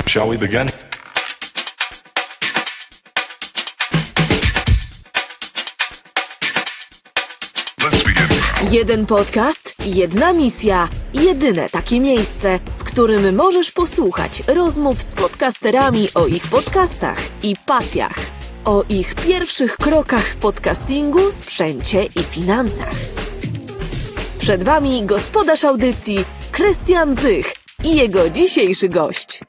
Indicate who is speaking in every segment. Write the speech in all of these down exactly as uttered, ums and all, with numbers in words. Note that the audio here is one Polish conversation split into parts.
Speaker 1: Shall we begin?
Speaker 2: Jeden podcast, jedna misja, jedyne takie miejsce, w którym możesz posłuchać rozmów z podcasterami o ich podcastach i pasjach, o ich pierwszych krokach w podcastingu, sprzęcie i finansach. Przed Wami gospodarz audycji Krystian Zych i jego dzisiejszy gość.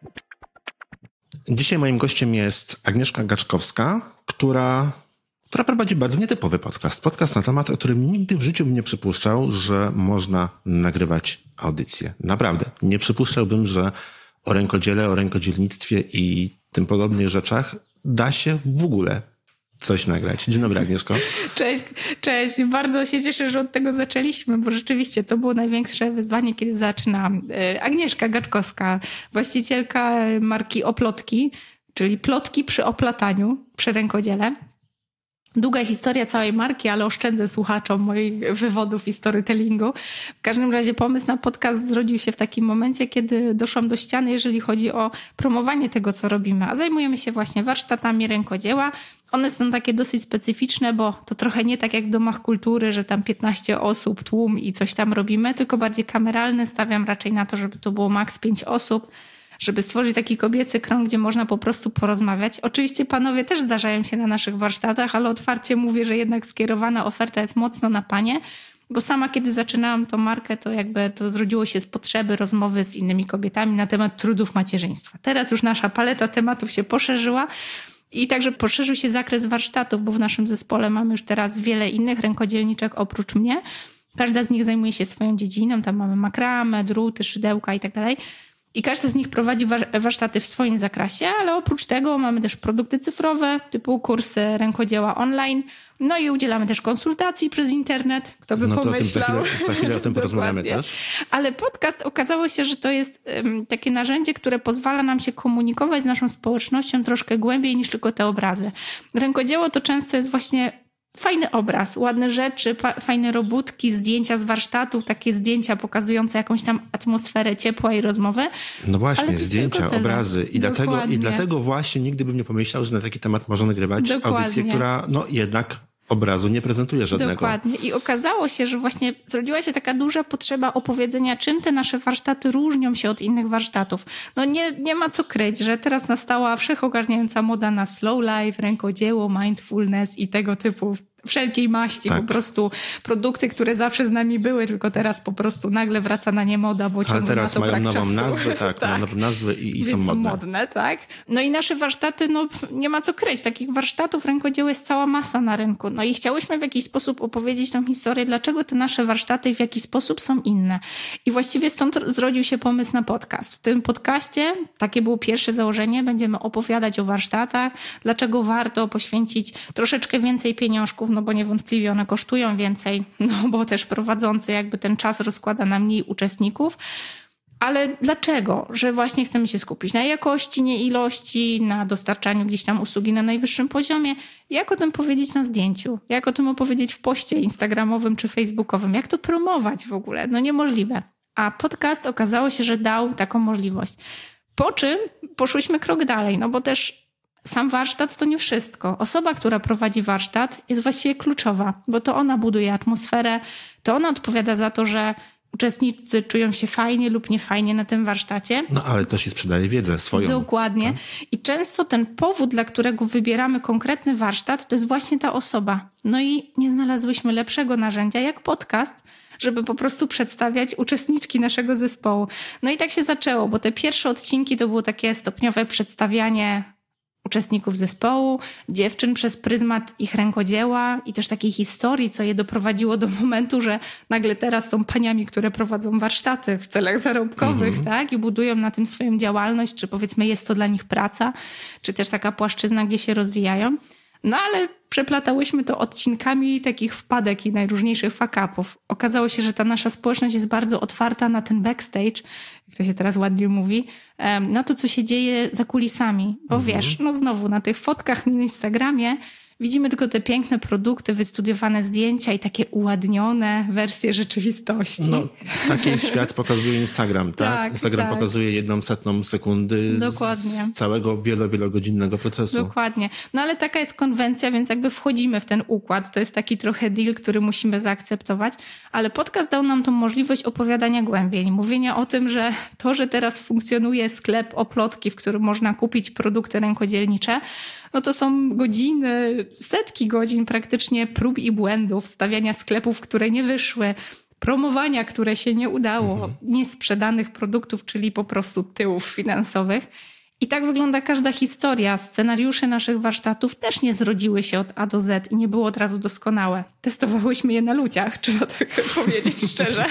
Speaker 3: Dzisiaj moim gościem jest Agnieszka Gaczkowska, która... która prowadzi bardzo nietypowy podcast. Podcast na temat, o którym nigdy w życiu bym nie przypuszczał, że można nagrywać audycje. Naprawdę. Nie przypuszczałbym, że o rękodziele, o rękodzielnictwie i tym podobnych rzeczach da się w ogóle coś nagrać. Dzień dobry, Agnieszko.
Speaker 4: Cześć, cześć. Bardzo się cieszę, że od tego zaczęliśmy, bo rzeczywiście to było największe wyzwanie, kiedy zaczynam. Agnieszka Gaczkowska, właścicielka marki Oplotki, czyli plotki przy oplataniu, przy rękodziele. Długa historia całej marki, ale oszczędzę słuchaczom moich wywodów i storytellingu. W każdym razie pomysł na podcast zrodził się w takim momencie, kiedy doszłam do ściany, jeżeli chodzi o promowanie tego, co robimy. A zajmujemy się właśnie warsztatami rękodzieła. One są takie dosyć specyficzne, bo to trochę nie tak jak w domach kultury, że tam piętnaście osób, tłum i coś tam robimy, tylko bardziej kameralne. Stawiam raczej na to, żeby to było maks pięć osób. Żeby stworzyć taki kobiecy krąg, gdzie można po prostu porozmawiać. Oczywiście panowie też zdarzają się na naszych warsztatach, ale otwarcie mówię, że jednak skierowana oferta jest mocno na panie, bo sama kiedy zaczynałam tą markę, to jakby to zrodziło się z potrzeby rozmowy z innymi kobietami na temat trudów macierzyństwa. Teraz już nasza paleta tematów się poszerzyła i także poszerzył się zakres warsztatów, bo w naszym zespole mamy już teraz wiele innych rękodzielniczek oprócz mnie. Każda z nich zajmuje się swoją dziedziną, tam mamy makramę, druty, szydełka i tak dalej. I każdy z nich prowadzi warsztaty w swoim zakresie, ale oprócz tego mamy też produkty cyfrowe, typu kursy rękodzieła online. No i udzielamy też konsultacji przez internet, kto by
Speaker 3: no to
Speaker 4: pomyślał.
Speaker 3: O tym za chwilę, za chwilę o tym porozmawiamy też.
Speaker 4: Ale podcast okazało się, że to jest um, takie narzędzie, które pozwala nam się komunikować z naszą społecznością troszkę głębiej niż tylko te obrazy. Rękodzieło to często jest właśnie fajny obraz, ładne rzeczy, pa- fajne robótki, zdjęcia z warsztatów, takie zdjęcia pokazujące jakąś tam atmosferę ciepła i rozmowy.
Speaker 3: No właśnie, zdjęcia, obrazy. I dlatego, I dlatego właśnie nigdy bym nie pomyślał, że na taki temat można nagrywać Dokładnie. audycję, która no jednak obrazu nie prezentuje żadnego.
Speaker 4: Dokładnie. I okazało się, że właśnie zrodziła się taka duża potrzeba opowiedzenia, czym te nasze warsztaty różnią się od innych warsztatów. No nie, nie ma co kryć, że teraz nastała wszechogarniająca moda na slow life, rękodzieło, mindfulness i tego typu wszelkiej maści, tak. Po prostu produkty, które zawsze z nami były, tylko teraz po prostu nagle wraca na nie moda, bo ciągle
Speaker 3: teraz
Speaker 4: na to
Speaker 3: mają
Speaker 4: brak
Speaker 3: nową
Speaker 4: czasu.
Speaker 3: nazwę, tak, tak. mają nową nazwę i, i są modne.
Speaker 4: Są modne, tak. No i nasze warsztaty, no nie ma co kryć. Takich warsztatów rękodzieła jest cała masa na rynku. No i chciałyśmy w jakiś sposób opowiedzieć tą historię, dlaczego te nasze warsztaty w jakiś sposób są inne. I właściwie stąd zrodził się pomysł na podcast. W tym podcaście, takie było pierwsze założenie, będziemy opowiadać o warsztatach, dlaczego warto poświęcić troszeczkę więcej pieniążków, no bo niewątpliwie one kosztują więcej, no bo też prowadzący jakby ten czas rozkłada na mniej uczestników. Ale dlaczego? Że właśnie chcemy się skupić na jakości, nie ilości, na dostarczaniu gdzieś tam usługi na najwyższym poziomie. Jak o tym powiedzieć na zdjęciu? Jak o tym opowiedzieć w poście instagramowym czy facebookowym? Jak to promować w ogóle? No niemożliwe. A podcast okazało się, że dał taką możliwość. Po czym poszłyśmy krok dalej, no bo też sam warsztat to nie wszystko. Osoba, która prowadzi warsztat, jest właściwie kluczowa, bo to ona buduje atmosferę, to ona odpowiada za to, że uczestnicy czują się fajnie lub niefajnie na tym warsztacie.
Speaker 3: No ale też i sprzedaje wiedzę swoją.
Speaker 4: Dokładnie.
Speaker 3: Tak?
Speaker 4: I często ten powód, dla którego wybieramy konkretny warsztat, to jest właśnie ta osoba. No i nie znalazłyśmy lepszego narzędzia jak podcast, żeby po prostu przedstawiać uczestniczki naszego zespołu. No i tak się zaczęło, bo te pierwsze odcinki to było takie stopniowe przedstawianie uczestników zespołu, dziewczyn przez pryzmat ich rękodzieła i też takiej historii, co je doprowadziło do momentu, że nagle teraz są paniami, które prowadzą warsztaty w celach zarobkowych, mm-hmm. tak? I budują na tym swoją działalność, czy powiedzmy jest to dla nich praca, czy też taka płaszczyzna, gdzie się rozwijają. No ale przeplatałyśmy to odcinkami takich wpadek i najróżniejszych fuck-upów. Okazało się, że ta nasza społeczność jest bardzo otwarta na ten backstage, jak to się teraz ładnie mówi, na to, co się dzieje za kulisami. Bo mhm. wiesz, no znowu na tych fotkach na Instagramie widzimy tylko te piękne produkty, wystudiowane zdjęcia i takie uładnione wersje rzeczywistości. No,
Speaker 3: taki świat pokazuje Instagram, tak? tak Instagram tak. pokazuje jedną setną sekundy Dokładnie. z całego wielo, wielogodzinnego procesu.
Speaker 4: Dokładnie. No ale taka jest konwencja, więc jakby wchodzimy w ten układ. To jest taki trochę deal, który musimy zaakceptować, ale podcast dał nam tą możliwość opowiadania głębiej, mówienia o tym, że to, że teraz funkcjonuje sklep Oplotki, w którym można kupić produkty rękodzielnicze, no to są godziny, setki godzin praktycznie prób i błędów, stawiania sklepów, które nie wyszły, promowania, które się nie udało, mhm. niesprzedanych produktów, czyli po prostu tyłów finansowych. I tak wygląda każda historia. Scenariusze naszych warsztatów też nie zrodziły się od A do Z i nie były od razu doskonałe. Testowałyśmy je na ludziach, trzeba tak powiedzieć szczerze.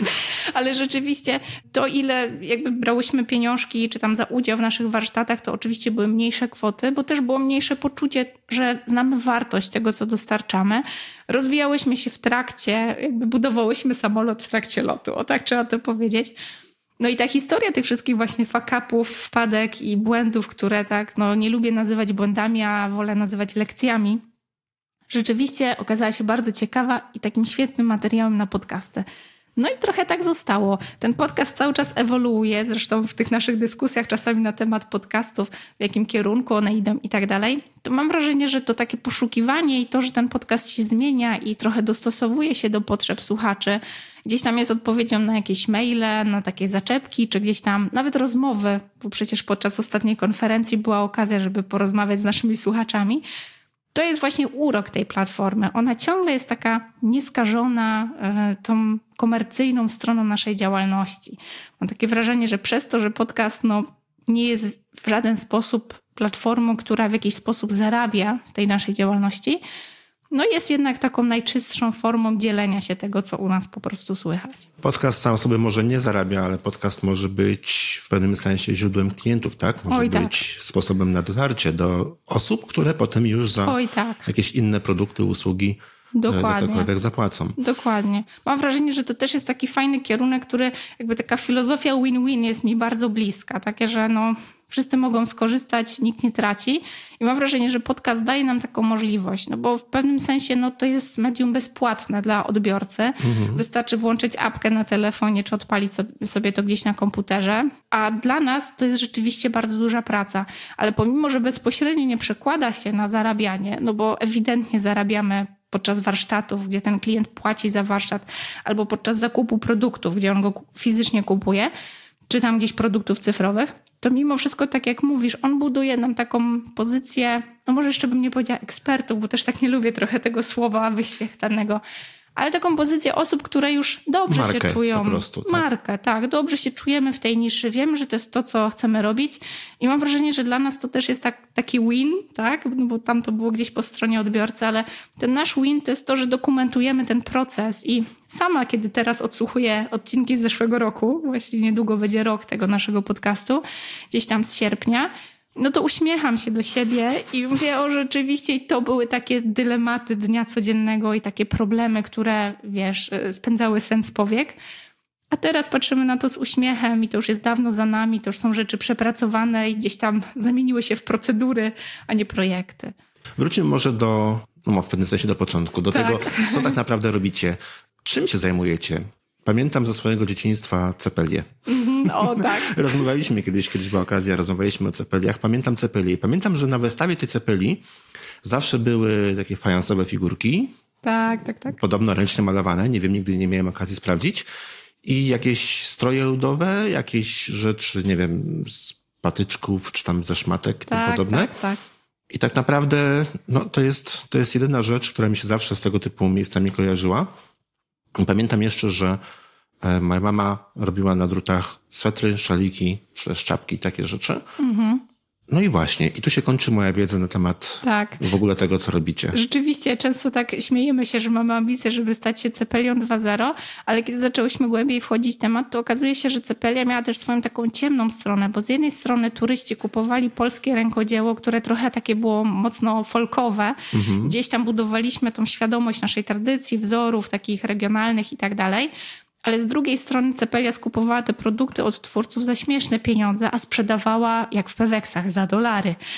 Speaker 4: Ale rzeczywiście to, ile jakby brałyśmy pieniążki, czy tam za udział w naszych warsztatach, to oczywiście były mniejsze kwoty, bo też było mniejsze poczucie, że znamy wartość tego, co dostarczamy. Rozwijałyśmy się w trakcie, jakby budowałyśmy samolot w trakcie lotu. O tak trzeba to powiedzieć. No i ta historia tych wszystkich właśnie fuck-upów, wpadek i błędów, które tak, no nie lubię nazywać błędami, a wolę nazywać lekcjami, rzeczywiście okazała się bardzo ciekawa i takim świetnym materiałem na podcasty. No i trochę tak zostało. Ten podcast cały czas ewoluuje, zresztą w tych naszych dyskusjach czasami na temat podcastów, w jakim kierunku one idą i tak dalej, to mam wrażenie, że to takie poszukiwanie i to, że ten podcast się zmienia i trochę dostosowuje się do potrzeb słuchaczy, gdzieś tam jest odpowiedzią na jakieś maile, na takie zaczepki, czy gdzieś tam nawet rozmowy, bo przecież podczas ostatniej konferencji była okazja, żeby porozmawiać z naszymi słuchaczami. To jest właśnie urok tej platformy. Ona ciągle jest taka nieskażona y, tą komercyjną stroną naszej działalności. Mam takie wrażenie, że przez to, że podcast no, nie jest w żaden sposób platformą, która w jakiś sposób zarabia w tej naszej działalności, no jest jednak taką najczystszą formą dzielenia się tego, co u nas po prostu słychać.
Speaker 3: Podcast sam sobie może nie zarabia, ale podcast może być w pewnym sensie źródłem klientów, tak? Może
Speaker 4: Oj,
Speaker 3: być
Speaker 4: tak.
Speaker 3: sposobem na dotarcie do osób, które potem już za
Speaker 4: Oj, tak.
Speaker 3: jakieś inne produkty, usługi Dokładnie. za cokolwiek zapłacą.
Speaker 4: Dokładnie. Mam wrażenie, że to też jest taki fajny kierunek, który jakby taka filozofia win-win jest mi bardzo bliska. Takie, że no wszyscy mogą skorzystać, nikt nie traci. I mam wrażenie, że podcast daje nam taką możliwość, no bo w pewnym sensie no to jest medium bezpłatne dla odbiorcy. Mhm. Wystarczy włączyć apkę na telefonie, czy odpalić sobie to gdzieś na komputerze. A dla nas to jest rzeczywiście bardzo duża praca. Ale pomimo, że bezpośrednio nie przekłada się na zarabianie, no bo ewidentnie zarabiamy podczas warsztatów, gdzie ten klient płaci za warsztat, albo podczas zakupu produktów, gdzie on go fizycznie kupuje, czy tam gdzieś produktów cyfrowych, to mimo wszystko, tak jak mówisz, on buduje nam taką pozycję, no może jeszcze bym nie powiedziała ekspertów, bo też tak nie lubię trochę tego słowa wyświechtanego, ale taką pozycję osób, które już dobrze
Speaker 3: Markę,
Speaker 4: się czują.
Speaker 3: Po prostu, tak.
Speaker 4: Markę, tak. Dobrze się czujemy w tej niszy. Wiemy, że to jest to, co chcemy robić. I mam wrażenie, że dla nas to też jest tak, taki win, tak? No bo tam to było gdzieś po stronie odbiorcy, ale ten nasz win to jest to, że dokumentujemy ten proces. I sama, kiedy teraz odsłuchuję odcinki z zeszłego roku, właściwie niedługo będzie rok tego naszego podcastu, gdzieś tam z sierpnia, no to uśmiecham się do siebie i mówię, o rzeczywiście to były takie dylematy dnia codziennego i takie problemy, które, wiesz, spędzały sen z powiek. A teraz patrzymy na to z uśmiechem i to już jest dawno za nami, to już są rzeczy przepracowane i gdzieś tam zamieniły się w procedury, a nie projekty.
Speaker 3: Wróćmy może do, no w pewnym sensie do początku, do tak. tego, co tak naprawdę robicie. Czym się zajmujecie? Pamiętam ze swojego dzieciństwa cepelię.
Speaker 4: Mm, o tak.
Speaker 3: Rozmawialiśmy kiedyś, kiedyś była okazja, rozmawialiśmy o cepeliach. Pamiętam cepelię. Pamiętam, że na wystawie tej cepeli zawsze były takie fajansowe figurki.
Speaker 4: Tak, tak, tak.
Speaker 3: Podobno ręcznie malowane. Nie wiem, nigdy nie miałem okazji sprawdzić. I jakieś stroje ludowe, jakieś rzeczy, nie wiem, z patyczków, czy tam ze szmatek i
Speaker 4: tak,
Speaker 3: tym podobne.
Speaker 4: Tak, tak.
Speaker 3: I tak naprawdę no, to jest, to jest jedyna rzecz, która mi się zawsze z tego typu miejscami kojarzyła. Pamiętam jeszcze, że moja mama robiła na drutach swetry, szaliki, czapki, takie rzeczy. Mhm. No i właśnie, i tu się kończy moja wiedza na temat tak. w ogóle tego, co robicie.
Speaker 4: Rzeczywiście, często tak śmiejemy się, że mamy ambicje, żeby stać się Cepelią dwa zero, ale kiedy zaczęłyśmy głębiej wchodzić w temat, to okazuje się, że Cepelia miała też swoją taką ciemną stronę, bo z jednej strony turyści kupowali polskie rękodzieło, które trochę takie było mocno folkowe. Mhm. Gdzieś tam budowaliśmy tą świadomość naszej tradycji, wzorów takich regionalnych i tak dalej. Ale z drugiej strony Cepelia skupowała te produkty od twórców za śmieszne pieniądze, a sprzedawała jak w Peweksach za dolary.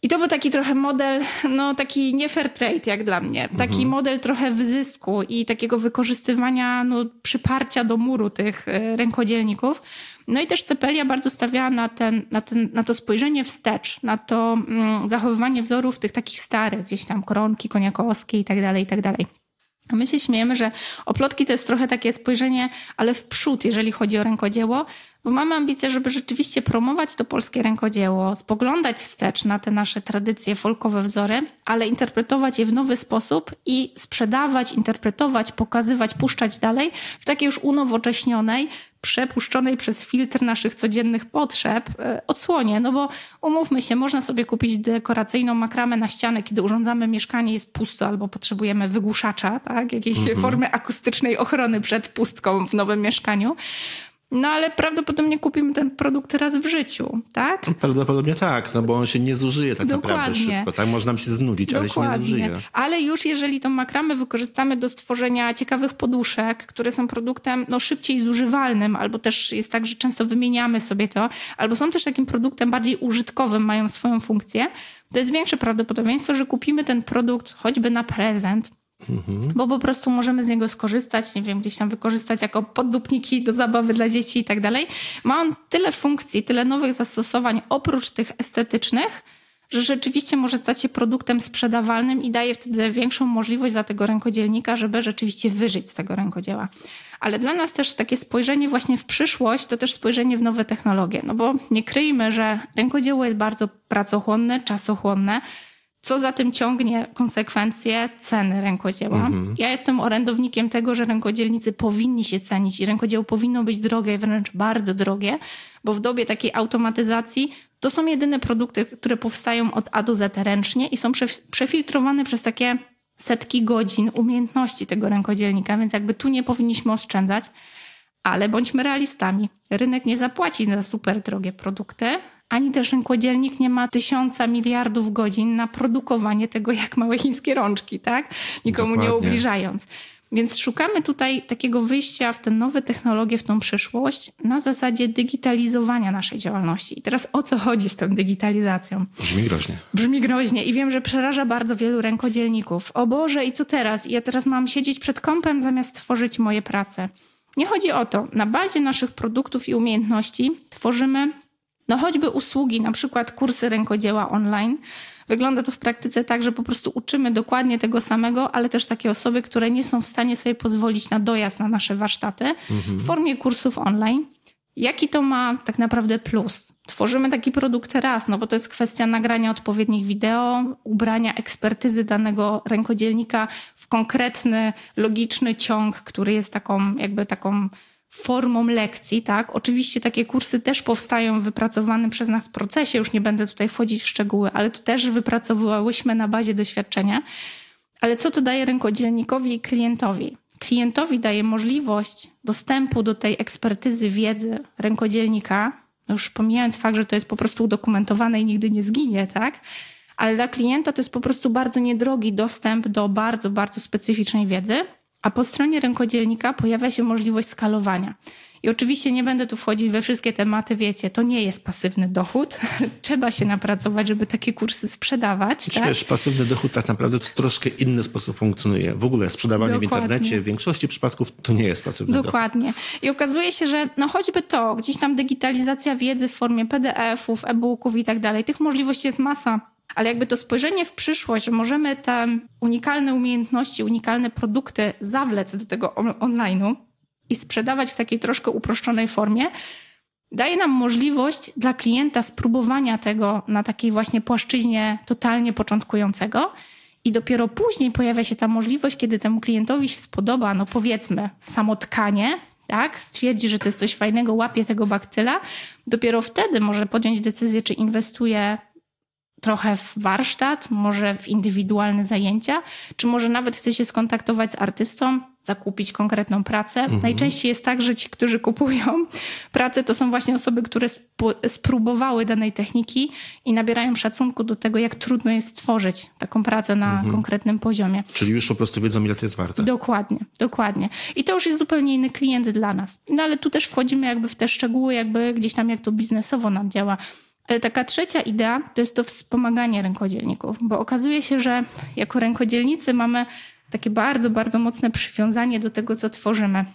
Speaker 4: I to był taki trochę model, no taki nie fair trade jak dla mnie. Taki mhm. model trochę wyzysku i takiego wykorzystywania, no przyparcia do muru tych rękodzielników. No i też Cepelia bardzo stawiała na, ten, na, ten, na to spojrzenie wstecz, na to mm, zachowywanie wzorów tych takich starych, gdzieś tam koronki koniakowskie i tak dalej, i tak dalej. A my się śmiejemy, że oplotki to jest trochę takie spojrzenie, ale w przód, jeżeli chodzi o rękodzieło, bo mamy ambicje, żeby rzeczywiście promować to polskie rękodzieło, spoglądać wstecz na te nasze tradycje, folkowe wzory, ale interpretować je w nowy sposób i sprzedawać, interpretować, pokazywać, puszczać dalej w takiej już unowocześnionej, przepuszczonej przez filtr naszych codziennych potrzeb odsłonie. No bo umówmy się, można sobie kupić dekoracyjną makramę na ścianę, kiedy urządzamy mieszkanie, jest pusto albo potrzebujemy wygłuszacza, tak? Jakiejś mhm. formy akustycznej ochrony przed pustką w nowym mieszkaniu. No ale prawdopodobnie kupimy ten produkt raz w życiu, tak?
Speaker 3: Prawdopodobnie tak, no bo on się nie zużyje tak
Speaker 4: Dokładnie.
Speaker 3: naprawdę szybko. Tak można nam się znudzić,
Speaker 4: Dokładnie.
Speaker 3: ale się nie zużyje.
Speaker 4: Ale już jeżeli tą makramę wykorzystamy do stworzenia ciekawych poduszek, które są produktem no, szybciej zużywalnym, albo też jest tak, że często wymieniamy sobie to, albo są też takim produktem bardziej użytkowym, mają swoją funkcję, to jest większe prawdopodobieństwo, że kupimy ten produkt choćby na prezent, Mhm. bo po prostu możemy z niego skorzystać, nie wiem, gdzieś tam wykorzystać jako poddupniki do zabawy dla dzieci i tak dalej. Ma on tyle funkcji, tyle nowych zastosowań oprócz tych estetycznych, że rzeczywiście może stać się produktem sprzedawalnym i daje wtedy większą możliwość dla tego rękodzielnika, żeby rzeczywiście wyżyć z tego rękodzieła. Ale dla nas też takie spojrzenie właśnie w przyszłość to też spojrzenie w nowe technologie, no bo nie kryjmy, że rękodzieło jest bardzo pracochłonne, czasochłonne. Co za tym ciągnie konsekwencje ceny rękodzieła. Mhm. Ja jestem orędownikiem tego, że rękodzielnicy powinni się cenić i rękodzieło powinno być drogie, wręcz bardzo drogie, bo w dobie takiej automatyzacji to są jedyne produkty, które powstają od A do Z ręcznie i są przefiltrowane przez takie setki godzin umiejętności tego rękodzielnika, więc jakby tu nie powinniśmy oszczędzać, ale bądźmy realistami. Rynek nie zapłaci za super drogie produkty, ani też rękodzielnik nie ma tysiąca miliardów godzin na produkowanie tego jak małe chińskie rączki, tak? Nikomu Dokładnie. Nie ubliżając. Więc szukamy tutaj takiego wyjścia w te nowe technologie, w tą przyszłość na zasadzie digitalizowania naszej działalności. I teraz o co chodzi z tą digitalizacją?
Speaker 3: Brzmi groźnie.
Speaker 4: Brzmi groźnie i wiem, że przeraża bardzo wielu rękodzielników. O Boże, i co teraz? Ja teraz mam siedzieć przed kompem zamiast tworzyć moje prace. Nie chodzi o to. Na bazie naszych produktów i umiejętności tworzymy no choćby usługi, na przykład kursy rękodzieła online. Wygląda to w praktyce tak, że po prostu uczymy dokładnie tego samego, ale też takie osoby, które nie są w stanie sobie pozwolić na dojazd na nasze warsztaty mhm. w formie kursów online. Jaki to ma tak naprawdę plus? Tworzymy taki produkt raz, no bo to jest kwestia nagrania odpowiednich wideo, ubrania ekspertyzy danego rękodzielnika w konkretny, logiczny ciąg, który jest taką jakby taką formą lekcji, tak? Oczywiście takie kursy też powstają w wypracowanym przez nas procesie, już nie będę tutaj wchodzić w szczegóły, ale to też wypracowywałyśmy na bazie doświadczenia. Ale co to daje rękodzielnikowi i klientowi? Klientowi daje możliwość dostępu do tej ekspertyzy wiedzy rękodzielnika, już pomijając fakt, że to jest po prostu udokumentowane i nigdy nie zginie, tak? Ale dla klienta to jest po prostu bardzo niedrogi dostęp do bardzo, bardzo specyficznej wiedzy. A po stronie rękodzielnika pojawia się możliwość skalowania. I oczywiście nie będę tu wchodzić we wszystkie tematy, wiecie, to nie jest pasywny dochód. Trzeba się napracować, żeby takie kursy sprzedawać.
Speaker 3: Tak? Wiesz, pasywny dochód tak naprawdę w troszkę inny sposób funkcjonuje. W ogóle sprzedawanie Dokładnie. W internecie w większości przypadków to nie jest pasywny
Speaker 4: Dokładnie.
Speaker 3: dochód.
Speaker 4: I okazuje się, że no choćby to, gdzieś tam digitalizacja wiedzy w formie P D F-ów, e-booków i tak dalej, tych możliwości jest masa. Ale jakby to spojrzenie w przyszłość, że możemy te unikalne umiejętności, unikalne produkty zawlec do tego on- online'u i sprzedawać w takiej troszkę uproszczonej formie, daje nam możliwość dla klienta spróbowania tego na takiej właśnie płaszczyźnie totalnie początkującego i dopiero później pojawia się ta możliwość, kiedy temu klientowi się spodoba, no powiedzmy, samo tkanie, tak, stwierdzi, że to jest coś fajnego, łapie tego bakcyla, dopiero wtedy może podjąć decyzję, czy inwestuje trochę w warsztat, może w indywidualne zajęcia, czy może nawet chce się skontaktować z artystą, zakupić konkretną pracę. Mhm. Najczęściej jest tak, że ci, którzy kupują pracę, to są właśnie osoby, które sp- spróbowały danej techniki i nabierają szacunku do tego, jak trudno jest stworzyć taką pracę na mhm. konkretnym poziomie.
Speaker 3: Czyli już po prostu wiedzą, ile to jest warte.
Speaker 4: Dokładnie, dokładnie. I to już jest zupełnie inny klient dla nas. No ale tu też wchodzimy jakby w te szczegóły, jakby gdzieś tam jak to biznesowo nam działa. Ale taka trzecia idea to jest to wspomaganie rękodzielników, bo okazuje się, że jako rękodzielnicy mamy takie bardzo, bardzo mocne przywiązanie do tego, co tworzymy.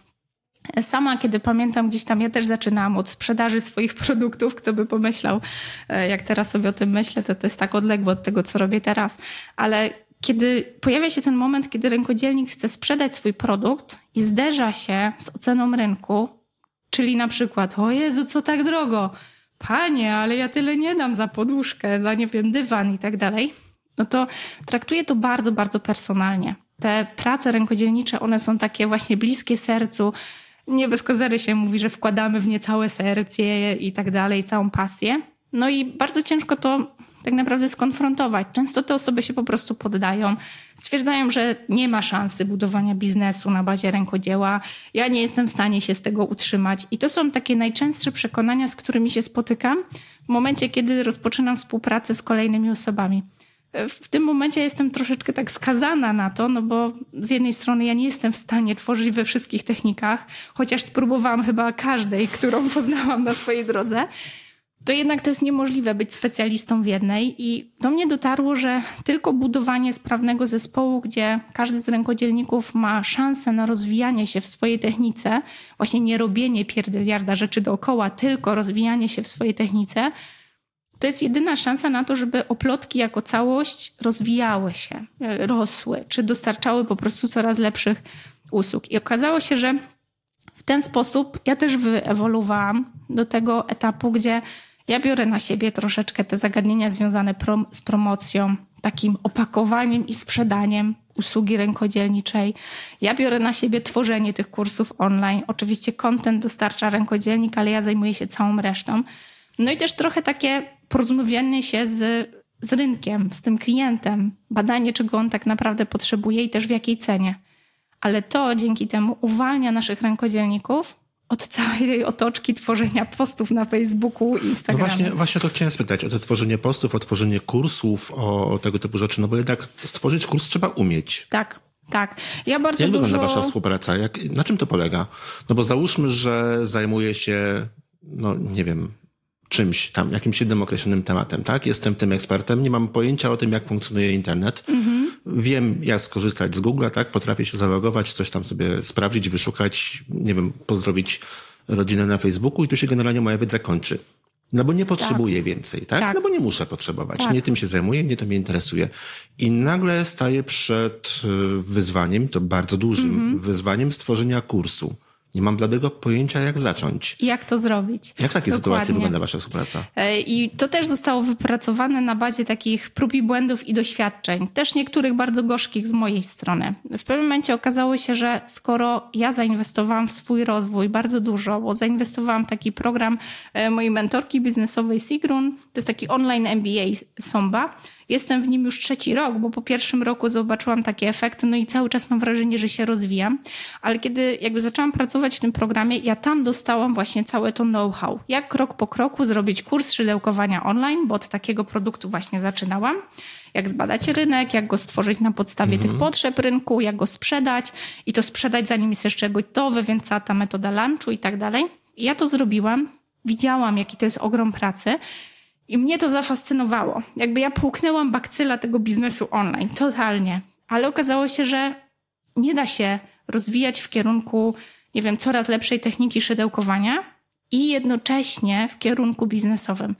Speaker 4: Sama, kiedy pamiętam, gdzieś tam ja też zaczynałam od sprzedaży swoich produktów. Kto by pomyślał, jak teraz sobie o tym myślę, to to jest tak odległe od tego, co robię teraz. Ale kiedy pojawia się ten moment, kiedy rękodzielnik chce sprzedać swój produkt i zderza się z oceną rynku, czyli na przykład, o Jezu, co tak drogo? Panie, ale ja tyle nie dam za poduszkę, za nie wiem, dywan i tak dalej, no to traktuję to bardzo, bardzo personalnie. Te prace rękodzielnicze, one są takie właśnie bliskie sercu. Nie bez kozery się mówi, że wkładamy w nie całe serce i tak dalej, całą pasję. No i bardzo ciężko to tak naprawdę skonfrontować. Często te osoby się po prostu poddają, stwierdzają, że nie ma szansy budowania biznesu na bazie rękodzieła. Ja nie jestem w stanie się z tego utrzymać. I to są takie najczęstsze przekonania, z którymi się spotykam w momencie, kiedy rozpoczynam współpracę z kolejnymi osobami. W tym momencie jestem troszeczkę tak skazana na to, no bo z jednej strony ja nie jestem w stanie tworzyć we wszystkich technikach, chociaż spróbowałam chyba każdej, którą poznałam na swojej drodze, to jednak to jest niemożliwe być specjalistą w jednej i do mnie dotarło, że tylko budowanie sprawnego zespołu, gdzie każdy z rękodzielników ma szansę na rozwijanie się w swojej technice, właśnie nie robienie pierdyliarda rzeczy dookoła, tylko rozwijanie się w swojej technice, to jest jedyna szansa na to, żeby oplotki jako całość rozwijały się, rosły, czy dostarczały po prostu coraz lepszych usług. I okazało się, że w ten sposób ja też wyewoluowałam do tego etapu, gdzie ja biorę na siebie troszeczkę te zagadnienia związane prom- z promocją, takim opakowaniem i sprzedaniem usługi rękodzielniczej. Ja biorę na siebie tworzenie tych kursów online. Oczywiście content dostarcza rękodzielnik, ale ja zajmuję się całą resztą. No i też trochę takie porozmawianie się z, z rynkiem, z tym klientem, badanie, czego on tak naprawdę potrzebuje i też w jakiej cenie. Ale to dzięki temu uwalnia naszych rękodzielników od całej tej otoczki tworzenia postów na Facebooku i Instagramie.
Speaker 3: No właśnie, właśnie to chciałem spytać, o to tworzenie postów, o tworzenie kursów, o, o tego typu rzeczy, no bo jednak stworzyć kurs trzeba umieć.
Speaker 4: Tak, tak. Ja bardzo
Speaker 3: Jak
Speaker 4: dużo...
Speaker 3: wygląda wasza współpraca? Jak, na czym to polega? No bo załóżmy, że zajmuję się, no nie wiem, czymś tam, jakimś jednym określonym tematem, tak? Jestem tym ekspertem, nie mam pojęcia o tym, jak funkcjonuje internet. Mhm. Wiem, jak skorzystać z Google'a, tak? Potrafię się zalogować, coś tam sobie sprawdzić, wyszukać, nie wiem, pozdrowić rodzinę na Facebooku i tu się generalnie moja wiedza kończy. No bo nie potrzebuję tak. więcej, tak? tak? No bo nie muszę potrzebować. Tak. Nie tym się zajmuję, nie to mnie interesuje. I nagle staję przed wyzwaniem, to bardzo dużym mhm. wyzwaniem stworzenia kursu. Nie mam bladego pojęcia, jak zacząć.
Speaker 4: Jak to zrobić.
Speaker 3: Jak w takiej Dokładnie. sytuacji wygląda wasza współpraca?
Speaker 4: I to też zostało wypracowane na bazie takich prób i błędów i doświadczeń. Też niektórych bardzo gorzkich z mojej strony. W pewnym momencie okazało się, że skoro ja zainwestowałam w swój rozwój bardzo dużo, bo zainwestowałam w taki program mojej mentorki biznesowej Sigrun, to jest taki online M B A Somba. Jestem w nim już trzeci rok, bo po pierwszym roku zobaczyłam takie efekty, no i cały czas mam wrażenie, że się rozwijam. Ale kiedy jakby zaczęłam pracować w tym programie, ja tam dostałam właśnie całe to know-how. Jak krok po kroku zrobić kurs szydełkowania online, bo od takiego produktu właśnie zaczynałam. Jak zbadać rynek, jak go stworzyć na podstawie mhm. tych potrzeb rynku, jak go sprzedać i to sprzedać zanim jest jeszcze gotowy, więc cała ta metoda lunchu i tak dalej. I ja to zrobiłam, widziałam jaki to jest ogrom pracy. I mnie to zafascynowało. Jakby ja połknęłam bakcyla tego biznesu online. Totalnie. Ale okazało się, że nie da się rozwijać w kierunku, nie wiem, coraz lepszej techniki szydełkowania i jednocześnie w kierunku biznesowym.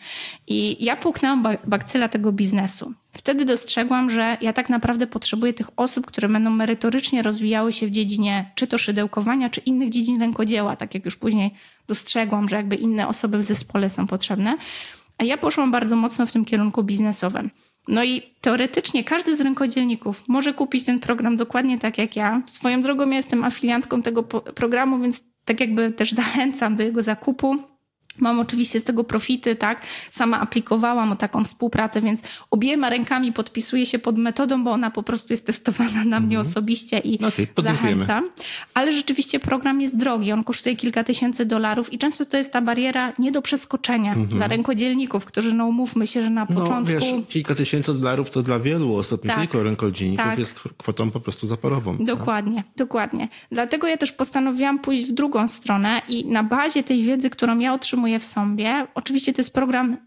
Speaker 4: I ja połknęłam bakcyla tego biznesu. Wtedy dostrzegłam, że ja tak naprawdę potrzebuję tych osób, które będą merytorycznie rozwijały się w dziedzinie czy to szydełkowania, czy innych dziedzin rękodzieła. Tak jak już później dostrzegłam, że jakby inne osoby w zespole są potrzebne. A ja poszłam bardzo mocno w tym kierunku biznesowym. No i teoretycznie każdy z rękodzielników może kupić ten program dokładnie tak jak ja. Swoją drogą ja jestem afiliantką tego programu, więc tak jakby też zachęcam do jego zakupu. Mam oczywiście z tego profity, tak? Sama aplikowałam o taką współpracę, więc obiema rękami podpisuję się pod metodą, bo ona po prostu jest testowana na mnie mm. osobiście i okay, zachęcam. Ale rzeczywiście program jest drogi, on kosztuje kilka tysięcy dolarów i często to jest ta bariera nie do przeskoczenia mm-hmm. dla rękodzielników, którzy no umówmy się, że na początku...
Speaker 3: No wiesz, kilka tysięcy dolarów to dla wielu osób, nie tak, tylko rękodzielników, tak. jest kwotą po prostu zaporową.
Speaker 4: Dokładnie, tak? dokładnie. Dlatego ja też postanowiłam pójść w drugą stronę i na bazie tej wiedzy, którą ja otrzymuję w Sombie. Oczywiście to jest program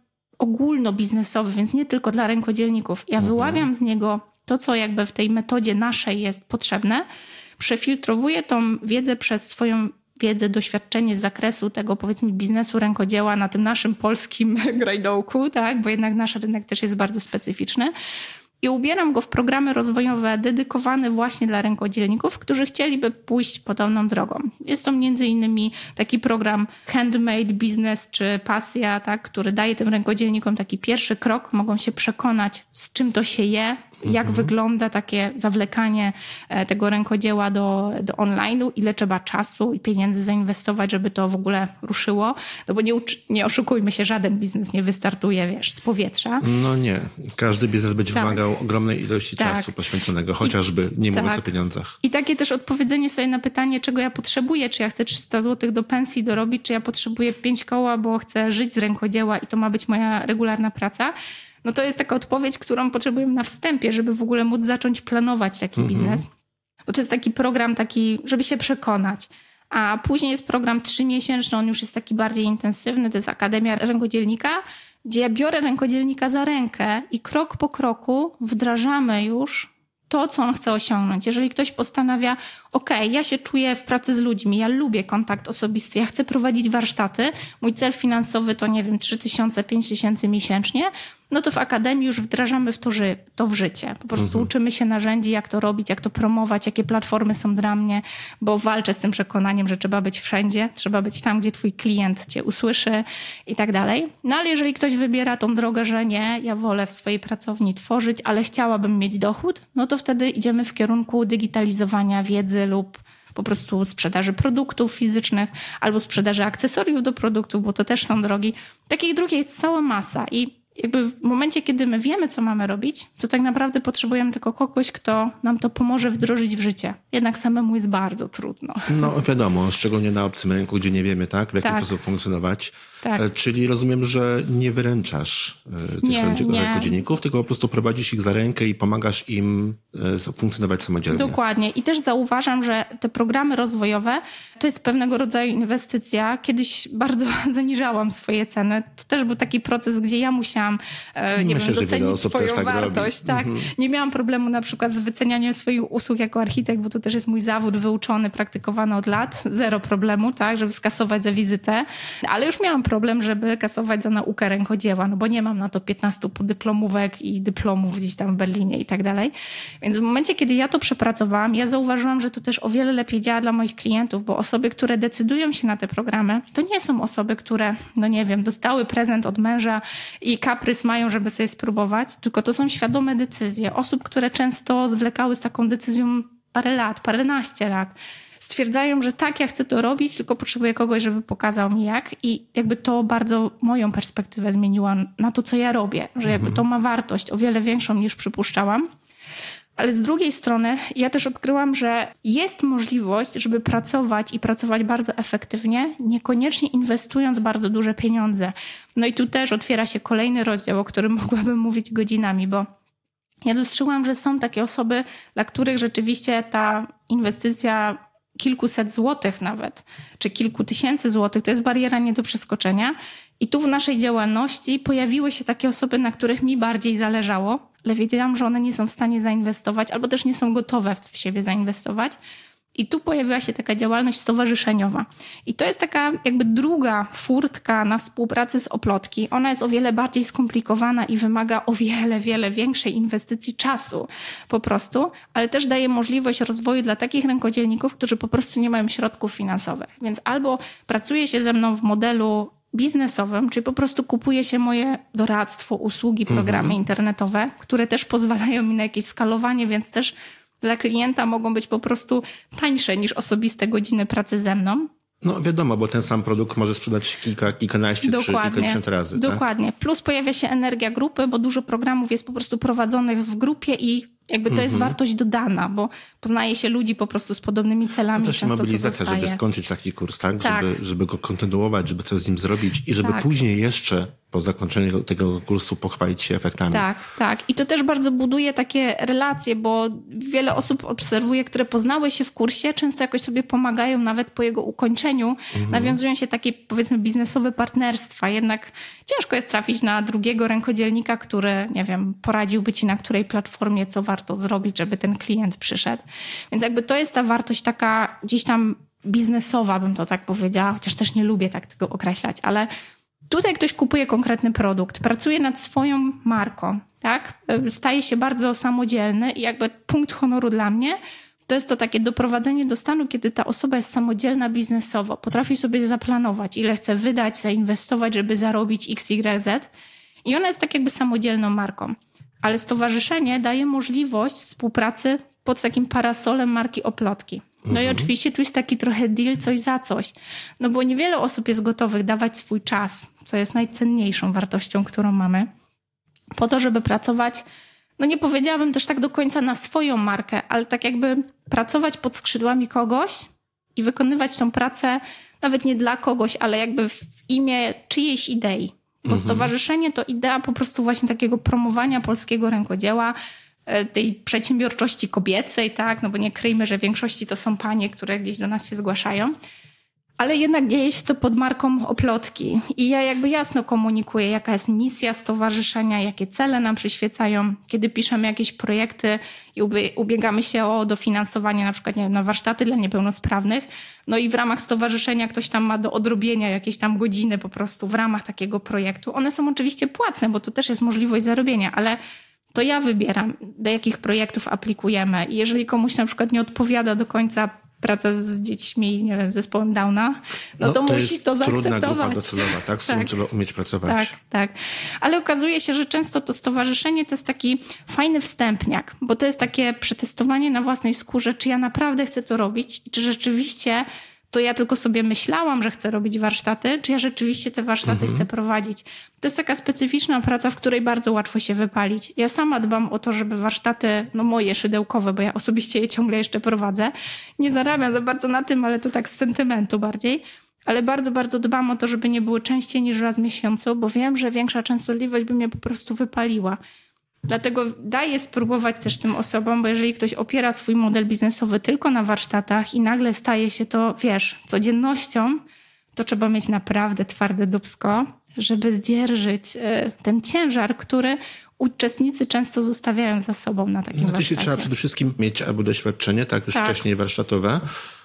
Speaker 4: ogólnobiznesowy, więc nie tylko dla rękodzielników. Ja mhm. wyławiam z niego to, co jakby w tej metodzie naszej jest potrzebne, przefiltrowuję tą wiedzę przez swoją wiedzę, doświadczenie z zakresu tego, powiedzmy, biznesu rękodzieła na tym naszym polskim grajdołku, tak, bo jednak nasz rynek też jest bardzo specyficzny. I ubieram go w programy rozwojowe dedykowane właśnie dla rękodzielników, którzy chcieliby pójść podobną drogą. Jest to między innymi taki program Handmade Business czy Pasja, tak, który daje tym rękodzielnikom taki pierwszy krok. Mogą się przekonać, z czym to się je, jak mhm. wygląda takie zawlekanie tego rękodzieła do, do online'u, ile trzeba czasu i pieniędzy zainwestować, żeby to w ogóle ruszyło. No bo nie, nie oszukujmy się, żaden biznes nie wystartuje, wiesz, z powietrza.
Speaker 3: No nie. Każdy biznes będzie tak. wymagał ogromnej ilości
Speaker 4: tak.
Speaker 3: czasu poświęconego, chociażby I, nie mówiąc tak. o pieniądzach.
Speaker 4: I takie też odpowiedzenie sobie na pytanie, czego ja potrzebuję, czy ja chcę trzysta złotych do pensji dorobić, czy ja potrzebuję pięć koła, bo chcę żyć z rękodzieła i to ma być moja regularna praca. No to jest taka odpowiedź, którą potrzebujemy na wstępie, żeby w ogóle móc zacząć planować taki mhm. biznes. Bo to jest taki program taki, żeby się przekonać. A później jest program trzymiesięczny, on już jest taki bardziej intensywny, to jest Akademia Rękodzielnika, gdzie ja biorę rękodzielnika za rękę i krok po kroku wdrażamy już to, co on chce osiągnąć. Jeżeli ktoś postanawia, okej, okay, ja się czuję w pracy z ludźmi, ja lubię kontakt osobisty, ja chcę prowadzić warsztaty, mój cel finansowy to, nie wiem, trzy tysiące, pięć tysięcy miesięcznie, no to w Akademii już wdrażamy w to, ży- to w życie. Po prostu mhm. uczymy się narzędzi, jak to robić, jak to promować, jakie platformy są dla mnie, bo walczę z tym przekonaniem, że trzeba być wszędzie, trzeba być tam, gdzie twój klient cię usłyszy i tak dalej. No ale jeżeli ktoś wybiera tą drogę, że nie, ja wolę w swojej pracowni tworzyć, ale chciałabym mieć dochód, no to wtedy idziemy w kierunku digitalizowania wiedzy lub po prostu sprzedaży produktów fizycznych albo sprzedaży akcesoriów do produktów, bo to też są drogi. Takich dróg jest cała masa i jakby w momencie, kiedy my wiemy, co mamy robić, to tak naprawdę potrzebujemy tylko kogoś, kto nam to pomoże wdrożyć w życie. Jednak samemu jest bardzo trudno.
Speaker 3: No wiadomo, szczególnie na obcym rynku, gdzie nie wiemy, tak, w jaki tak. sposób funkcjonować. Tak. Czyli rozumiem, że nie wyręczasz tych nie, rękodzielników, tylko po prostu prowadzisz ich za rękę i pomagasz im funkcjonować samodzielnie.
Speaker 4: Dokładnie. I też zauważam, że te programy rozwojowe to jest pewnego rodzaju inwestycja. Kiedyś bardzo zaniżałam swoje ceny. To też był taki proces, gdzie ja musiałam nie
Speaker 3: Myślę,
Speaker 4: wiem, docenić swoją
Speaker 3: tak
Speaker 4: wartość. Tak?
Speaker 3: Mhm.
Speaker 4: Nie miałam problemu na przykład z wycenianiem swoich usług jako architekt, bo to też jest mój zawód wyuczony, praktykowany od lat. Zero problemu, tak, żeby skasować za wizytę. Ale już miałam problem, żeby kasować za naukę rękodzieła, no bo nie mam na to piętnastu dyplomówek i dyplomów gdzieś tam w Berlinie i tak dalej. Więc w momencie, kiedy ja to przepracowałam, ja zauważyłam, że to też o wiele lepiej działa dla moich klientów, bo osoby, które decydują się na te programy, to nie są osoby, które, no nie wiem, dostały prezent od męża i kaprys mają, żeby sobie spróbować, tylko to są świadome decyzje osób, które często zwlekały z taką decyzją parę lat, paręnaście lat. Stwierdzają, że tak, ja chcę to robić, tylko potrzebuję kogoś, żeby pokazał mi jak. I jakby to bardzo moją perspektywę zmieniło na to, co ja robię. Że jakby to ma wartość o wiele większą niż przypuszczałam. Ale z drugiej strony ja też odkryłam, że jest możliwość, żeby pracować i pracować bardzo efektywnie, niekoniecznie inwestując bardzo duże pieniądze. No i tu też otwiera się kolejny rozdział, o którym mogłabym mówić godzinami, bo ja dostrzegłam, że są takie osoby, dla których rzeczywiście ta inwestycja kilkuset złotych nawet, czy kilku tysięcy złotych, to jest bariera nie do przeskoczenia. I tu w naszej działalności pojawiły się takie osoby, na których mi bardziej zależało, ale wiedziałam, że one nie są w stanie zainwestować, albo też nie są gotowe w siebie zainwestować. I tu pojawiła się taka działalność stowarzyszeniowa. I to jest taka jakby druga furtka na współpracę z Oplotki. Ona jest o wiele bardziej skomplikowana i wymaga o wiele, wiele większej inwestycji czasu po prostu, ale też daje możliwość rozwoju dla takich rękodzielników, którzy po prostu nie mają środków finansowych. Więc albo pracuje się ze mną w modelu biznesowym, czyli po prostu kupuje się moje doradztwo, usługi, programy mhm. internetowe, które też pozwalają mi na jakieś skalowanie, więc też dla klienta mogą być po prostu tańsze niż osobiste godziny pracy ze mną.
Speaker 3: No wiadomo, bo ten sam produkt może sprzedać kilka, kilkanaście
Speaker 4: dokładnie,
Speaker 3: czy kilkadziesiąt razy.
Speaker 4: Dokładnie.
Speaker 3: Tak?
Speaker 4: Plus pojawia się energia grupy, bo dużo programów jest po prostu prowadzonych w grupie i jakby to mm-hmm. jest wartość dodana, bo poznaje się ludzi po prostu z podobnymi celami.
Speaker 3: To też mobilizacja, żeby skończyć taki kurs, tak?
Speaker 4: tak.
Speaker 3: Żeby, żeby go kontynuować, żeby coś z nim zrobić i żeby
Speaker 4: tak.
Speaker 3: później jeszcze po zakończeniu tego kursu pochwalić się efektami.
Speaker 4: Tak, tak. I to też bardzo buduje takie relacje, bo wiele osób obserwuję, które poznały się w kursie, często jakoś sobie pomagają nawet po jego ukończeniu. Mhm. Nawiązują się takie, powiedzmy, biznesowe partnerstwa. Jednak ciężko jest trafić na drugiego rękodzielnika, który, nie wiem, poradziłby ci na której platformie, co warto zrobić, żeby ten klient przyszedł. Więc jakby to jest ta wartość taka gdzieś tam biznesowa, bym to tak powiedziała, chociaż też nie lubię tak tego określać, ale tutaj ktoś kupuje konkretny produkt, pracuje nad swoją marką, tak? Staje się bardzo samodzielny i jakby punkt honoru dla mnie to jest to takie doprowadzenie do stanu, kiedy ta osoba jest samodzielna biznesowo, potrafi sobie zaplanować, ile chce wydać, zainwestować, żeby zarobić X, Y, Z i ona jest tak jakby samodzielną marką. Ale stowarzyszenie daje możliwość współpracy pod takim parasolem marki Oplotki. No mhm. i oczywiście tu jest taki trochę deal coś za coś. No bo niewiele osób jest gotowych dawać swój czas, co jest najcenniejszą wartością, którą mamy, po to, żeby pracować, no nie powiedziałabym też tak do końca na swoją markę, ale tak jakby pracować pod skrzydłami kogoś i wykonywać tą pracę nawet nie dla kogoś, ale jakby w imię czyjejś idei. Bo mhm. stowarzyszenie to idea po prostu właśnie takiego promowania polskiego rękodzieła, tej przedsiębiorczości kobiecej, tak, no bo nie kryjmy, że w większości to są panie, które gdzieś do nas się zgłaszają, ale jednak dzieje się to pod marką Oplotki i ja jakby jasno komunikuję, jaka jest misja stowarzyszenia, jakie cele nam przyświecają, kiedy piszemy jakieś projekty i ubiegamy się o dofinansowanie na przykład nie wiem, na warsztaty dla niepełnosprawnych, no i w ramach stowarzyszenia ktoś tam ma do odrobienia jakieś tam godziny po prostu w ramach takiego projektu. One są oczywiście płatne, bo to też jest możliwość zarobienia, ale to ja wybieram, do jakich projektów aplikujemy. I jeżeli komuś na przykład nie odpowiada do końca praca z dziećmi, nie wiem, z zespołem Downa, no, no to, to musi to zaakceptować. To jest trudna grupa docelowa, tak? Z tym tak. trzeba umieć pracować. Tak, tak. Ale okazuje się, że często to stowarzyszenie to jest taki fajny wstępniak, bo to jest takie przetestowanie na własnej skórze, czy ja naprawdę chcę to robić i czy rzeczywiście to ja tylko sobie myślałam, że chcę robić warsztaty, czy ja rzeczywiście te warsztaty mhm. chcę prowadzić. To jest taka specyficzna praca, w której bardzo łatwo się wypalić. Ja sama dbam o to, żeby warsztaty, no moje szydełkowe, bo ja osobiście je ciągle jeszcze prowadzę, nie zarabiam za bardzo na tym, ale to tak z sentymentu bardziej, ale bardzo, bardzo dbam o to, żeby nie było częściej niż raz w miesiącu, bo wiem, że większa częstotliwość by mnie po prostu wypaliła. Dlatego daję spróbować też tym osobom, bo jeżeli ktoś opiera swój model biznesowy tylko na warsztatach i nagle staje się to, wiesz, codziennością, to trzeba mieć naprawdę twarde dupsko, żeby zdzierżyć ten ciężar, który uczestnicy często zostawiają za sobą na takim no, warsztacie.
Speaker 3: Trzeba przede wszystkim mieć albo doświadczenie, tak już tak. wcześniej warsztatowe,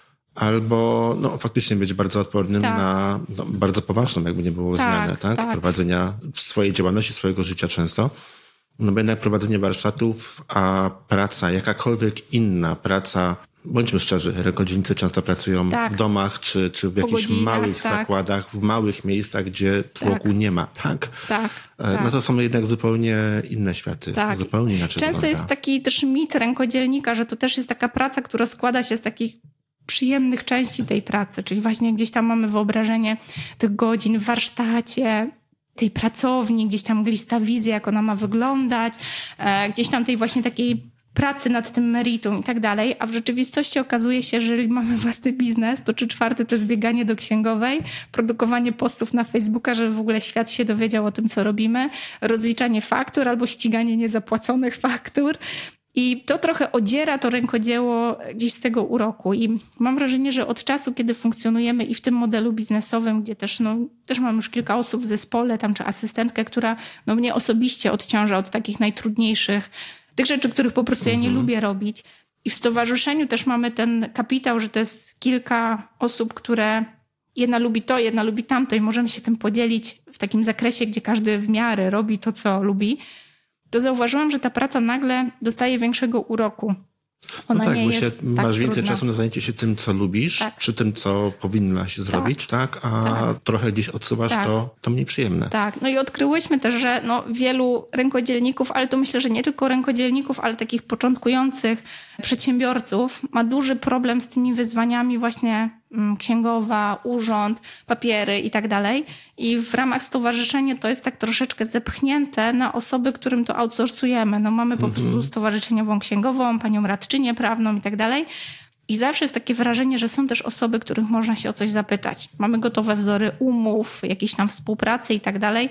Speaker 3: albo no, faktycznie być bardzo odpornym tak. na no, bardzo poważną, jakby nie było tak, zmianę, tak? tak? Prowadzenia swojej działalności, swojego życia często. No bo jednak prowadzenie warsztatów, a praca, jakakolwiek inna praca, bądźmy szczerzy, rękodzielnicy często pracują tak. w domach, czy, czy w po jakichś godzinach, małych tak. zakładach, w małych miejscach, gdzie tłoku tak. nie ma, tak?
Speaker 4: Tak.
Speaker 3: No
Speaker 4: tak.
Speaker 3: to są jednak zupełnie inne światy, tak. zupełnie inaczej
Speaker 4: Często
Speaker 3: wygląda.
Speaker 4: jest taki też mit rękodzielnika, że to też jest taka praca, która składa się z takich przyjemnych części tej pracy, czyli właśnie gdzieś tam mamy wyobrażenie tych godzin w warsztacie, tej pracowni, gdzieś tam mglista wizja, jak ona ma wyglądać, gdzieś tam tej właśnie takiej pracy nad tym meritum i tak dalej, a w rzeczywistości okazuje się, że jeżeli mamy własny biznes, to trzy czwarte to jest bieganie do księgowej, produkowanie postów na Facebooka, żeby w ogóle świat się dowiedział o tym, co robimy, rozliczanie faktur albo ściganie niezapłaconych faktur. I to trochę odziera to rękodzieło gdzieś z tego uroku. I mam wrażenie, że od czasu, kiedy funkcjonujemy i w tym modelu biznesowym, gdzie też, no, też mam już kilka osób w zespole, tam czy asystentkę, która no, mnie osobiście odciąża od takich najtrudniejszych, tych rzeczy, których po prostu mhm. ja nie lubię robić. I w stowarzyszeniu też mamy ten kapitał, że to jest kilka osób, które jedna lubi to, jedna lubi tamto i możemy się tym podzielić w takim zakresie, gdzie każdy w miarę robi to, co lubi. To zauważyłam, że ta praca nagle dostaje większego uroku. Ona
Speaker 3: no tak,
Speaker 4: nie
Speaker 3: bo
Speaker 4: jest
Speaker 3: się,
Speaker 4: tak
Speaker 3: masz więcej
Speaker 4: trudna.
Speaker 3: czasu na zajęcie się tym, co lubisz,
Speaker 4: tak.
Speaker 3: czy tym, co powinnaś zrobić, tak? tak? A tak. trochę gdzieś odsuwasz, tak. to, to mniej przyjemne.
Speaker 4: Tak, no i odkryłyśmy też, że no, wielu rękodzielników, ale to myślę, że nie tylko rękodzielników, ale takich początkujących przedsiębiorców ma duży problem z tymi wyzwaniami właśnie księgowa, urząd, papiery i tak dalej. I w ramach stowarzyszenia to jest tak troszeczkę zepchnięte na osoby, którym to outsourcujemy. No mamy po prostu stowarzyszeniową księgową, panią radczynię prawną i tak dalej. I zawsze jest takie wrażenie, że są też osoby, których można się o coś zapytać. Mamy gotowe wzory umów, jakieś tam współpracy i tak dalej.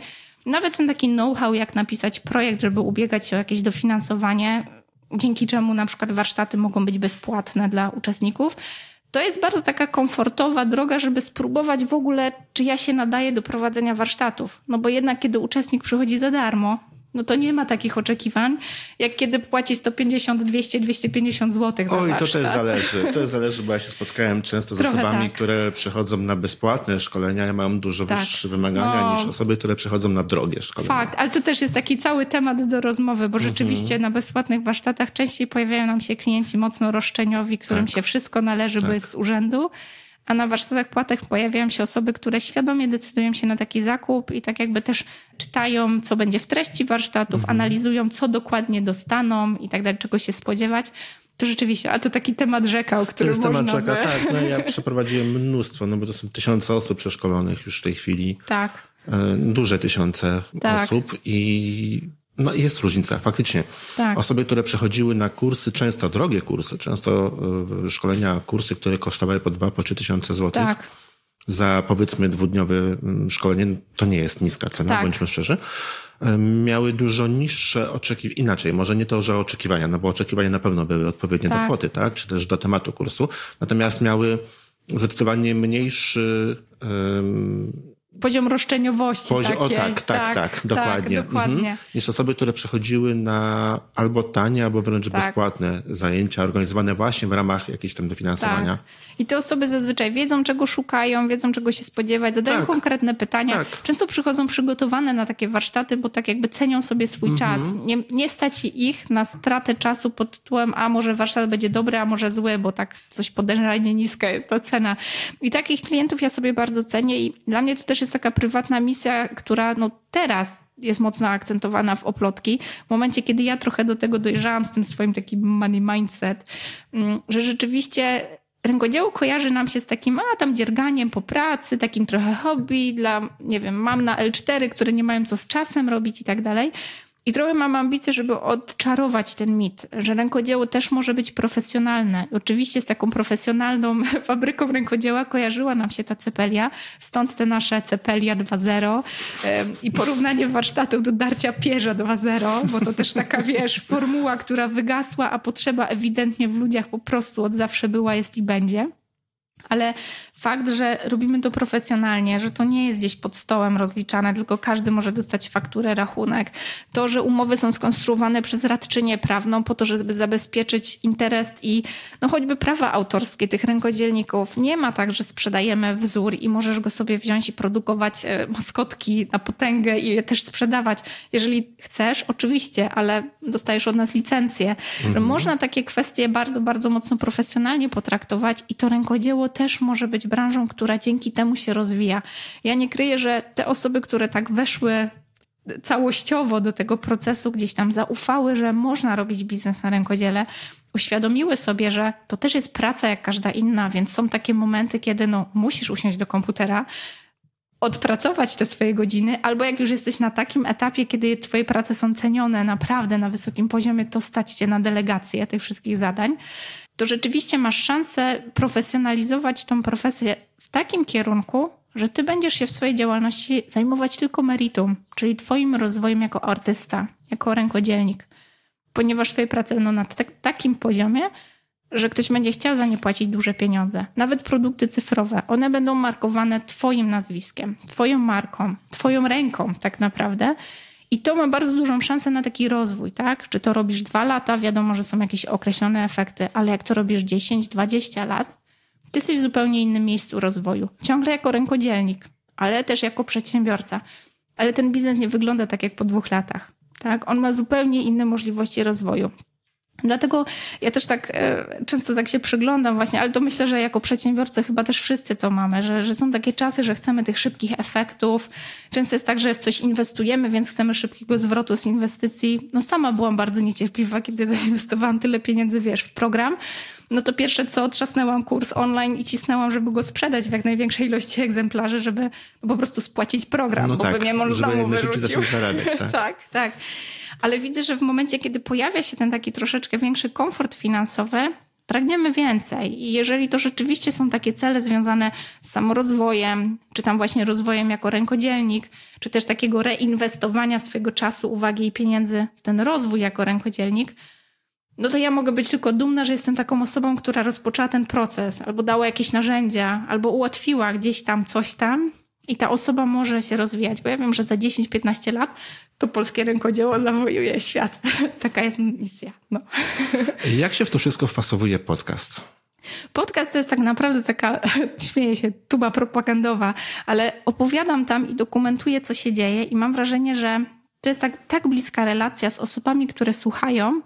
Speaker 4: nawet ten taki know-how, jak napisać projekt, żeby ubiegać się o jakieś dofinansowanie, dzięki czemu na przykład warsztaty mogą być bezpłatne dla uczestników, to jest bardzo taka komfortowa droga, żeby spróbować w ogóle, czy ja się nadaję do prowadzenia warsztatów. No bo jednak kiedy uczestnik przychodzi za darmo, no to nie ma takich oczekiwań, jak kiedy płaci sto pięćdziesiąt, dwieście, dwieście pięćdziesiąt złotych za
Speaker 3: Oj,
Speaker 4: warsztat.
Speaker 3: to też zależy. To też zależy, bo ja się spotkałem często z
Speaker 4: Trochę
Speaker 3: osobami,
Speaker 4: tak.
Speaker 3: które przychodzą na bezpłatne szkolenia i mają dużo
Speaker 4: Tak.
Speaker 3: wyższe wymagania
Speaker 4: No.
Speaker 3: niż osoby, które przychodzą na drogie szkolenia.
Speaker 4: Fakt, ale to też jest taki cały temat do rozmowy, bo rzeczywiście
Speaker 3: Mhm.
Speaker 4: na bezpłatnych warsztatach częściej pojawiają nam się klienci mocno roszczeniowi, którym
Speaker 3: Tak.
Speaker 4: się wszystko należy, bo
Speaker 3: Tak.
Speaker 4: jest z urzędu, a na warsztatach płatnych pojawiają się osoby, które świadomie decydują się na taki zakup i tak jakby też czytają, co będzie w treści warsztatów,
Speaker 3: Mhm.
Speaker 4: analizują, co dokładnie dostaną i tak dalej, czego się spodziewać. To rzeczywiście, a to taki temat rzeka, o
Speaker 3: To
Speaker 4: którym
Speaker 3: jest
Speaker 4: można
Speaker 3: temat rzeka,
Speaker 4: by...
Speaker 3: tak. No ja przeprowadziłem mnóstwo, no bo to są tysiące osób przeszkolonych już w tej chwili.
Speaker 4: Tak,
Speaker 3: E, Duże tysiące
Speaker 4: Tak.
Speaker 3: osób i no jest różnica, faktycznie.
Speaker 4: tak.
Speaker 3: Osoby, które przechodziły na kursy, często drogie kursy, często e, szkolenia, kursy, które kosztowały po dwa, po trzy tysiące złotych.
Speaker 4: Tak.
Speaker 3: Za powiedzmy dwudniowe mm, szkolenie, to nie jest niska cena,
Speaker 4: Tak.
Speaker 3: bądźmy szczerzy, e, miały dużo niższe oczekiwania, inaczej, może nie to, że oczekiwania, no bo oczekiwania na pewno były odpowiednie
Speaker 4: Tak.
Speaker 3: do kwoty, tak, czy też do tematu kursu, natomiast miały zdecydowanie mniejszy em,
Speaker 4: Poziom roszczeniowości
Speaker 3: poziom, o
Speaker 4: takiej.
Speaker 3: tak, tak, tak, dokładnie.
Speaker 4: Tak, dokładnie.
Speaker 3: Mhm. Niż osoby, które przychodziły na albo tanie, albo wręcz
Speaker 4: Tak.
Speaker 3: bezpłatne zajęcia organizowane właśnie w ramach jakiejś tam dofinansowania.
Speaker 4: Tak. I te osoby zazwyczaj wiedzą, czego szukają, wiedzą, czego się spodziewać, zadają
Speaker 3: Tak.
Speaker 4: konkretne pytania.
Speaker 3: Tak.
Speaker 4: Często przychodzą przygotowane na takie warsztaty, bo tak jakby cenią sobie swój
Speaker 3: Mhm.
Speaker 4: czas. Nie, nie stać ich na stratę czasu pod tytułem, a może warsztat będzie dobry, a może zły, bo tak coś podejrzanie niska jest ta cena. I takich klientów ja sobie bardzo cenię i dla mnie to też jest taka prywatna misja, która no teraz jest mocno akcentowana w Oplotki. W momencie, kiedy ja trochę do tego dojrzałam z tym swoim takim money mindset, mm, że rzeczywiście rękodzieło kojarzy nam się z takim, a tam dzierganiem po pracy, takim trochę hobby dla, nie wiem, mam na el cztery, które nie mają co z czasem robić i tak dalej. I trochę mam ambicje, żeby odczarować ten mit, że rękodzieło też może być profesjonalne. I oczywiście z taką profesjonalną fabryką rękodzieła kojarzyła nam się ta Cepelia, stąd te nasze Cepelia dwa zero em, i porównanie warsztatów do darcia pierza dwa zero, bo to też taka, wiesz, formuła, która wygasła, a potrzeba ewidentnie w ludziach po prostu od zawsze była, jest i będzie. Ale fakt, że robimy to profesjonalnie, że to nie jest gdzieś pod stołem rozliczane, tylko każdy może dostać fakturę, rachunek. To, że umowy są skonstruowane przez radczynię prawną po to, żeby zabezpieczyć interes i no choćby prawa autorskie tych rękodzielników. Nie ma tak, że sprzedajemy wzór i możesz go sobie wziąć i produkować maskotki na potęgę i je też sprzedawać. Jeżeli chcesz, oczywiście, ale dostajesz od nas licencję. Mhm. Można takie kwestie bardzo, bardzo mocno profesjonalnie potraktować i to rękodzieło też może być branżą, która dzięki temu się rozwija. Ja nie kryję, że te osoby, które tak weszły całościowo do tego procesu, gdzieś tam zaufały, że można robić biznes na rękodziele, uświadomiły sobie, że to też jest praca jak każda inna, więc są takie momenty, kiedy no, musisz usiąść do komputera, odpracować te swoje godziny, albo jak już jesteś na takim etapie, kiedy twoje prace są cenione naprawdę na wysokim poziomie, to stać cię na delegację tych wszystkich zadań, to rzeczywiście masz szansę profesjonalizować tą profesję w takim kierunku, że ty będziesz się w swojej działalności zajmować tylko meritum, czyli twoim rozwojem jako artysta, jako rękodzielnik. Ponieważ twoje prace będą na t- takim poziomie, że ktoś będzie chciał za nie płacić duże pieniądze. Nawet produkty cyfrowe, one będą markowane twoim nazwiskiem, twoją marką, twoją ręką tak naprawdę. I to ma bardzo dużą szansę na taki rozwój, tak? Czy to robisz dwa lata, wiadomo, że są jakieś określone efekty, ale jak to robisz dziesięć, dwadzieścia lat, ty jesteś w zupełnie innym miejscu rozwoju. Ciągle jako rękodzielnik, ale też jako przedsiębiorca. Ale ten biznes nie wygląda tak jak po dwóch latach, tak? On ma zupełnie inne możliwości rozwoju. Dlatego ja też tak e, często tak się przyglądam właśnie, ale to myślę, że jako przedsiębiorcy chyba też wszyscy to mamy, że, że są takie czasy, że chcemy tych szybkich efektów. Często jest tak, że w coś inwestujemy, więc chcemy szybkiego zwrotu z inwestycji. No sama byłam bardzo niecierpliwa, kiedy zainwestowałam tyle pieniędzy, wiesz, w program. No to pierwsze co, trzasnęłam kurs online i cisnęłam, żeby go sprzedać w jak największej ilości egzemplarzy, żeby no, po prostu spłacić program,
Speaker 3: no
Speaker 4: bo
Speaker 3: tak,
Speaker 4: by mnie może znowu wyrzucił.
Speaker 3: zaczął zarabiać, tak?
Speaker 4: tak, tak. Ale widzę, że w momencie, kiedy pojawia się ten taki troszeczkę większy komfort finansowy, Pragniemy więcej i jeżeli to rzeczywiście są takie cele związane z samorozwojem, czy tam właśnie rozwojem jako rękodzielnik, czy też takiego reinwestowania swojego czasu, uwagi i pieniędzy w ten rozwój jako rękodzielnik, no to ja mogę być tylko dumna, że jestem taką osobą, która rozpoczęła ten proces, albo dała jakieś narzędzia, albo ułatwiła gdzieś tam coś tam i ta osoba może się rozwijać, bo ja wiem, że za dziesięć piętnaście lat to polskie rękodzieło zawojuje świat. Taka jest misja. No.
Speaker 3: Jak się w to wszystko wpasowuje podcast?
Speaker 4: Podcast to jest tak naprawdę taka, śmieję się, tuba propagandowa, ale opowiadam tam i dokumentuję, co się dzieje i mam wrażenie, że to jest tak, tak bliska relacja z osobami, które słuchają,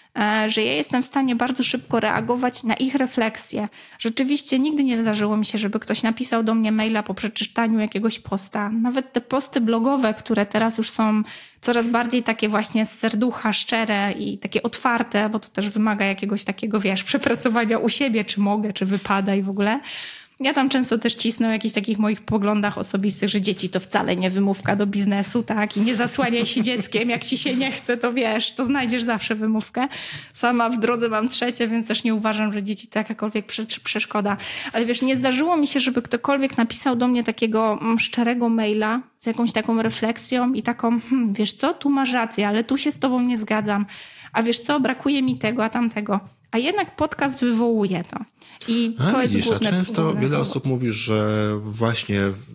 Speaker 4: że ja jestem w stanie bardzo szybko reagować na ich refleksje. Rzeczywiście nigdy nie zdarzyło mi się, żeby ktoś napisał do mnie maila po przeczytaniu jakiegoś posta. Nawet te posty blogowe, które teraz już są coraz bardziej takie właśnie z serducha, szczere i takie otwarte, bo to też wymaga jakiegoś takiego, wiesz, przepracowania u siebie, czy mogę, czy wypada i w ogóle. Ja tam często też cisnę o jakichś takich moich poglądach osobistych, że dzieci to wcale nie wymówka do biznesu, tak? I nie zasłaniaj się dzieckiem, jak ci się nie chce, to wiesz, to znajdziesz zawsze wymówkę. Sama w drodze mam trzecie, więc też nie uważam, że dzieci to jakakolwiek przeszkoda. Ale wiesz, nie zdarzyło mi się, żeby ktokolwiek napisał do mnie takiego mm, szczerego maila z jakąś taką refleksją i taką, hmm, wiesz co, tu masz rację, ale tu się z tobą nie zgadzam. A wiesz co, brakuje mi tego, a tamtego. A jednak podcast wywołuje to. I to
Speaker 3: a,
Speaker 4: jest
Speaker 3: widzisz,
Speaker 4: główne.
Speaker 3: A często
Speaker 4: główne
Speaker 3: wiele
Speaker 4: powód.
Speaker 3: osób mówi, że właśnie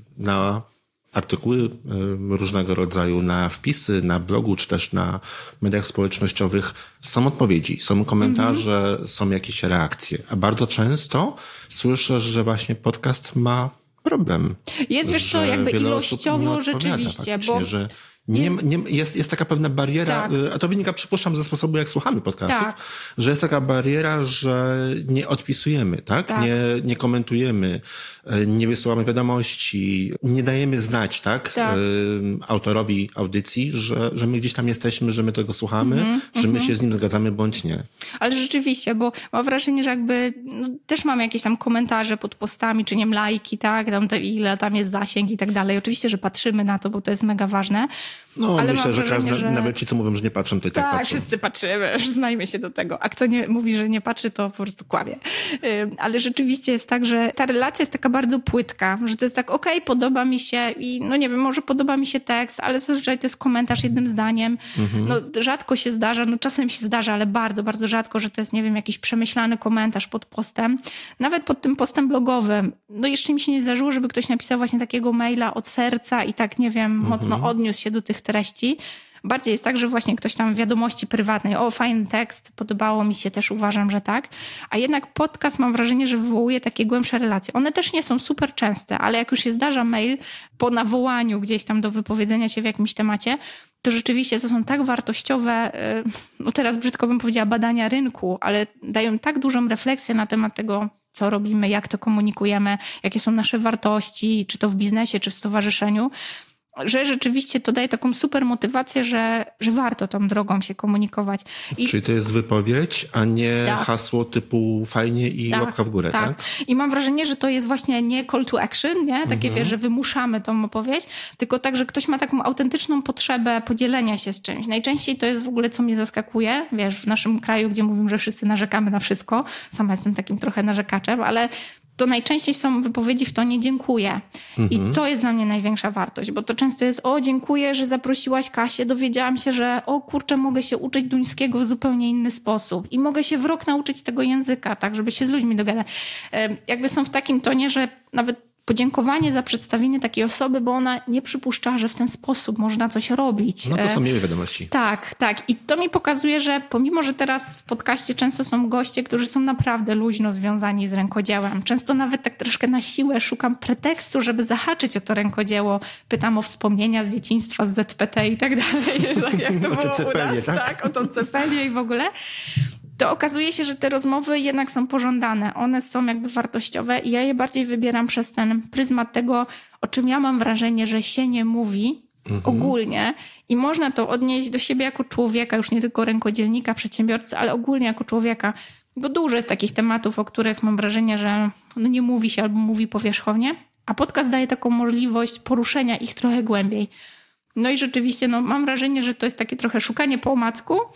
Speaker 3: na artykuły y, różnego rodzaju, na wpisy, na blogu, czy też na mediach społecznościowych są odpowiedzi, są komentarze, mm-hmm. są jakieś reakcje. A bardzo często słyszę, że właśnie podcast ma problem.
Speaker 4: Jest, wiesz co, jakby ilościowo rzeczywiście, bo
Speaker 3: że Nie, jest, nie, jest, jest taka pewna bariera, tak. a to wynika, przypuszczam, ze sposobu, jak słuchamy podcastów, tak. że jest taka bariera, że nie odpisujemy, tak? tak. Nie, nie komentujemy, nie wysyłamy wiadomości, nie dajemy znać, tak? tak. autorowi audycji, że, że my gdzieś tam jesteśmy, że my tego słuchamy, mm-hmm, że my mm-hmm. się z nim zgadzamy bądź nie.
Speaker 4: Ale rzeczywiście, bo mam wrażenie, że jakby no, też mamy jakieś tam komentarze pod postami, czy nie wiem, lajki, tak? Tam te, ile tam jest zasięg i tak dalej. Oczywiście, że patrzymy na to, bo to jest mega ważne.
Speaker 3: No, ale myślę, że,
Speaker 4: wrażenie,
Speaker 3: każdy,
Speaker 4: że
Speaker 3: nawet ci, co mówią, że nie patrzą, to i tak, tak patrzą.
Speaker 4: Tak, wszyscy patrzymy, znajmy się do tego. A kto nie mówi, że nie patrzy, to po prostu kłamie. Ale rzeczywiście jest tak, że ta relacja jest taka bardzo płytka, że to jest tak, okej, okay, podoba mi się i no nie wiem, może podoba mi się tekst, ale zazwyczaj to jest komentarz jednym zdaniem. Mhm. No rzadko się zdarza, no czasem się zdarza, ale bardzo, bardzo rzadko, że to jest, nie wiem, jakiś przemyślany komentarz pod postem. Nawet pod tym postem blogowym. No jeszcze mi się nie zdarzyło, żeby ktoś napisał właśnie takiego maila od serca i tak, nie wiem, mhm. mocno odniósł się do tych treści. Bardziej jest tak, że właśnie ktoś tam w wiadomości prywatnej, o fajny tekst, podobało mi się, też uważam, że tak. A jednak podcast mam wrażenie, że wywołuje takie głębsze relacje. One też nie są super częste, ale jak już się zdarza mail po nawołaniu gdzieś tam do wypowiedzenia się w jakimś temacie, to rzeczywiście to są tak wartościowe, no teraz brzydko bym powiedziała badania rynku, ale dają tak dużą refleksję na temat tego, co robimy, jak to komunikujemy, jakie są nasze wartości, czy to w biznesie, czy w stowarzyszeniu, że rzeczywiście to daje taką super motywację, że, że warto tą drogą się komunikować. I
Speaker 3: czyli to jest wypowiedź, a nie
Speaker 4: tak.
Speaker 3: hasło typu fajnie i tak, łapka w górę, tak. tak?
Speaker 4: I mam wrażenie, że to jest właśnie nie call to action, nie? Takie, mhm. wiesz, że wymuszamy tą opowieść, tylko tak, że ktoś ma taką autentyczną potrzebę podzielenia się z czymś. Najczęściej to jest w ogóle, co mnie zaskakuje, wiesz, w naszym kraju, gdzie mówimy, że wszyscy narzekamy na wszystko. Sama jestem takim trochę narzekaczem, ale to najczęściej są wypowiedzi w tonie dziękuję. Mhm. I to jest dla mnie największa wartość, bo to często jest o dziękuję, że zaprosiłaś Kasię, dowiedziałam się, że o kurczę, mogę się uczyć duńskiego w zupełnie inny sposób i mogę się w rok nauczyć tego języka, tak, żeby się z ludźmi dogadać. Jakby są w takim tonie, że nawet podziękowanie za przedstawienie takiej osoby, bo ona nie przypuszcza, że w ten sposób można coś robić.
Speaker 3: No to są miłe wiadomości.
Speaker 4: Tak, tak. I to mi pokazuje, że pomimo, że teraz w podcaście często są goście, którzy są naprawdę luźno związani z rękodziełem. Często nawet tak troszkę na siłę szukam pretekstu, żeby zahaczyć o to rękodzieło. Pytam o wspomnienia z dzieciństwa, z Z P T i tak dalej. Jak to było
Speaker 3: cepelię,
Speaker 4: u nas,
Speaker 3: tak?
Speaker 4: tak, o tą cepelię i w ogóle. To okazuje się, że te rozmowy jednak są pożądane. One są jakby wartościowe i ja je bardziej wybieram przez ten pryzmat tego, o czym ja mam wrażenie, że się nie mówi mhm. ogólnie i można to odnieść do siebie jako człowieka, już nie tylko rękodzielnika, przedsiębiorcy, ale ogólnie jako człowieka. Bo dużo jest takich tematów, o których mam wrażenie, że no nie mówi się albo mówi powierzchownie, a podcast daje taką możliwość poruszenia ich trochę głębiej. No i rzeczywiście no, mam wrażenie, że to jest takie trochę szukanie po omacku,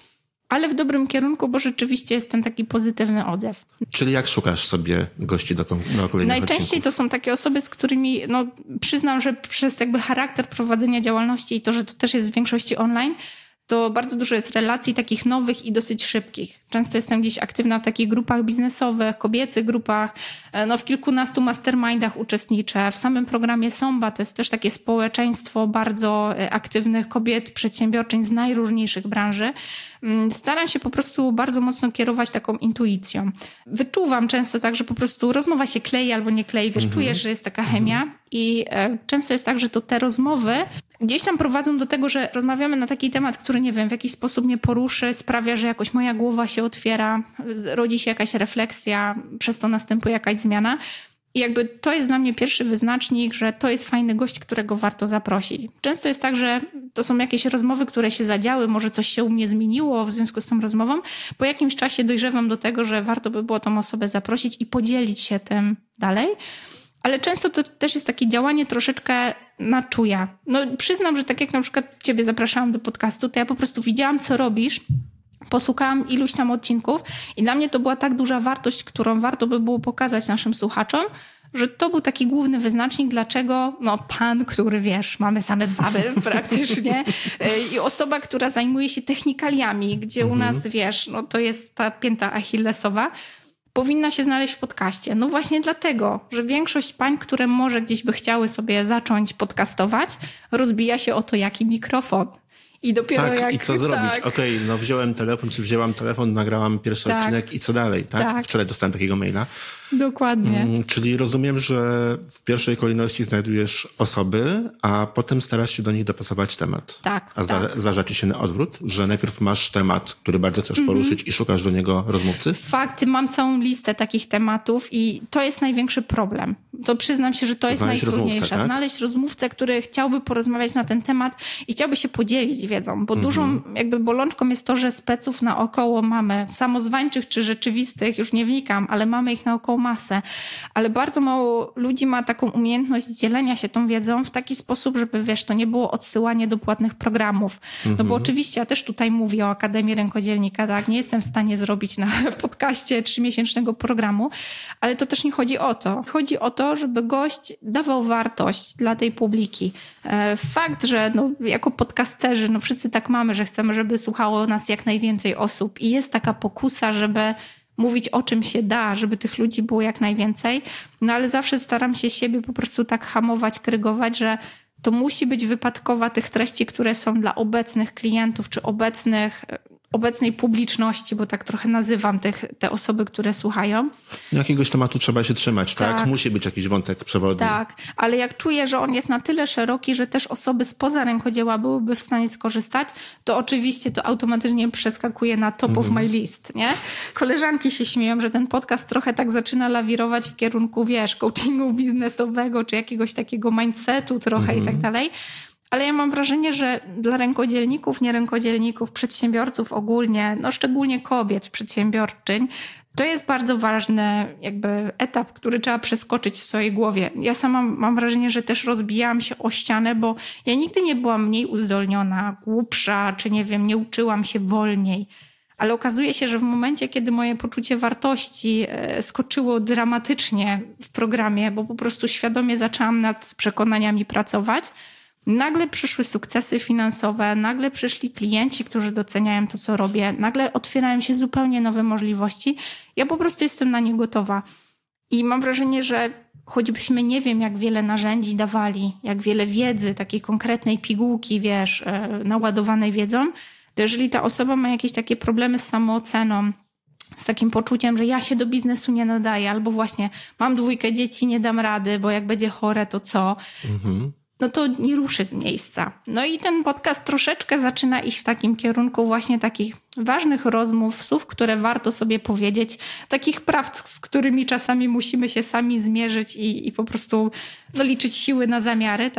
Speaker 4: ale w dobrym kierunku, bo rzeczywiście jest ten taki pozytywny odzew.
Speaker 3: Czyli jak szukasz sobie gości do, do kolejnych
Speaker 4: Najczęściej
Speaker 3: odcinków?
Speaker 4: to są takie osoby, z którymi, no przyznam, że przez jakby charakter prowadzenia działalności i to, że to też jest w większości online, to bardzo dużo jest relacji takich nowych i dosyć szybkich. Często jestem gdzieś aktywna w takich grupach biznesowych, kobiecych grupach, no w kilkunastu mastermindach uczestniczę. W samym programie Somba to jest też takie społeczeństwo bardzo aktywnych kobiet, przedsiębiorczyń z najróżniejszych branży. Staram się po prostu bardzo mocno kierować taką intuicją. Wyczuwam często tak, że po prostu rozmowa się klei albo nie klei, wiesz, mm-hmm. czujesz, że jest taka chemia mm-hmm. i e, często jest tak, że to te rozmowy gdzieś tam prowadzą do tego, że rozmawiamy na taki temat, który nie wiem, w jakiś sposób mnie poruszy, sprawia, że jakoś moja głowa się otwiera, rodzi się jakaś refleksja, przez to następuje jakaś zmiana. I jakby to jest dla mnie pierwszy wyznacznik, że to jest fajny gość, którego warto zaprosić. Często jest tak, że to są jakieś rozmowy, które się zadziały, może coś się u mnie zmieniło w związku z tą rozmową. Po jakimś czasie dojrzewam do tego, że warto by było tą osobę zaprosić i podzielić się tym dalej. Ale często to też jest takie działanie troszeczkę na czuja. No przyznam, że tak jak na przykład ciebie zapraszałam do podcastu, to ja po prostu widziałam, co robisz, posłuchałam iluś tam odcinków i dla mnie to była tak duża wartość, którą warto by było pokazać naszym słuchaczom, że to był taki główny wyznacznik, dlaczego no pan, który wiesz, mamy same baby praktycznie i osoba, która zajmuje się technikaliami, gdzie mhm. u nas wiesz, no to jest ta pięta achillesowa, powinna się znaleźć w podcaście. No właśnie dlatego, że większość pań, które może gdzieś by chciały sobie zacząć podcastować, rozbija się o to, jaki mikrofon. I dopiero
Speaker 3: tak,
Speaker 4: jak...
Speaker 3: i co zrobić?
Speaker 4: Tak.
Speaker 3: Okej, okay, no wziąłem telefon, czy wzięłam telefon, nagrałam pierwszy tak. odcinek i co dalej, tak? tak? Wczoraj dostałem takiego maila.
Speaker 4: Dokładnie.
Speaker 3: Mm, czyli rozumiem, że w pierwszej kolejności znajdujesz osoby, a potem starasz się do nich dopasować temat.
Speaker 4: Tak,
Speaker 3: A zda-
Speaker 4: tak.
Speaker 3: zdarza ci się na odwrót, że najpierw masz temat, który bardzo chcesz mm-hmm. poruszyć i szukasz do niego rozmówcy?
Speaker 4: Fakt, mam całą listę takich tematów i to jest największy problem. To przyznam się, że to jest
Speaker 3: Znaleźć
Speaker 4: najtrudniejsze.
Speaker 3: rozmówcę, tak?
Speaker 4: Znaleźć rozmówcę, który chciałby porozmawiać na ten temat i chciałby się podzielić wiedzą, bo mm-hmm. dużą jakby bolączką jest to, że speców naokoło mamy, samozwańczych czy rzeczywistych, już nie wnikam, ale mamy ich naokoło masę. Ale bardzo mało ludzi ma taką umiejętność dzielenia się tą wiedzą w taki sposób, żeby wiesz, to nie było odsyłanie do płatnych programów. Mm-hmm. No bo oczywiście ja też tutaj mówię o Akademii Rękodzielnika, tak? Nie jestem w stanie zrobić na podcaście trzymiesięcznego programu, ale to też nie chodzi o to. Chodzi o to, żeby gość dawał wartość dla tej publiki. Fakt, że no, jako podcasterzy, no wszyscy tak mamy, że chcemy, żeby słuchało nas jak najwięcej osób i jest taka pokusa, żeby mówić o czym się da, żeby tych ludzi było jak najwięcej, no ale zawsze staram się siebie po prostu tak hamować, krygować, że to musi być wypadkowa tych treści, które są dla obecnych klientów czy obecnych, obecnej publiczności, bo tak trochę nazywam tych, te osoby, które słuchają.
Speaker 3: Jakiegoś tematu trzeba się trzymać, tak? tak? Musi być jakiś wątek przewodni.
Speaker 4: Tak, ale jak czuję, że on jest na tyle szeroki, że też osoby spoza rękodzieła byłyby w stanie skorzystać, to oczywiście to automatycznie przeskakuje na top mm-hmm. of my list, nie? Koleżanki się śmieją, że ten podcast trochę tak zaczyna lawirować w kierunku, wiesz, coachingu biznesowego, czy jakiegoś takiego mindsetu trochę mm-hmm. i tak dalej. Ale ja mam wrażenie, że dla rękodzielników, nierękodzielników, przedsiębiorców ogólnie, no szczególnie kobiet, przedsiębiorczyń, to jest bardzo ważny jakby etap, który trzeba przeskoczyć w swojej głowie. Ja sama mam wrażenie, że też rozbijałam się o ścianę, bo ja nigdy nie byłam mniej uzdolniona, głupsza, czy nie wiem, nie uczyłam się wolniej. Ale okazuje się, że w momencie, kiedy moje poczucie wartości skoczyło dramatycznie w programie, bo po prostu świadomie zaczęłam nad przekonaniami pracować, nagle przyszły sukcesy finansowe, nagle przyszli klienci, którzy doceniają to, co robię, nagle otwierają się zupełnie nowe możliwości. Ja po prostu jestem na nie gotowa. I mam wrażenie, że choćbyśmy nie wiem, jak wiele narzędzi dawali, jak wiele wiedzy, takiej konkretnej pigułki, wiesz, naładowanej wiedzą, to jeżeli ta osoba ma jakieś takie problemy z samooceną, z takim poczuciem, że ja się do biznesu nie nadaję, albo właśnie mam dwójkę dzieci, nie dam rady, bo jak będzie chore, to co? Mhm. No to nie ruszy z miejsca. No i ten podcast troszeczkę zaczyna iść w takim kierunku właśnie takich ważnych rozmów, słów, które warto sobie powiedzieć, takich prawd, z którymi czasami musimy się sami zmierzyć i, i po prostu no, liczyć siły na zamiary, tak?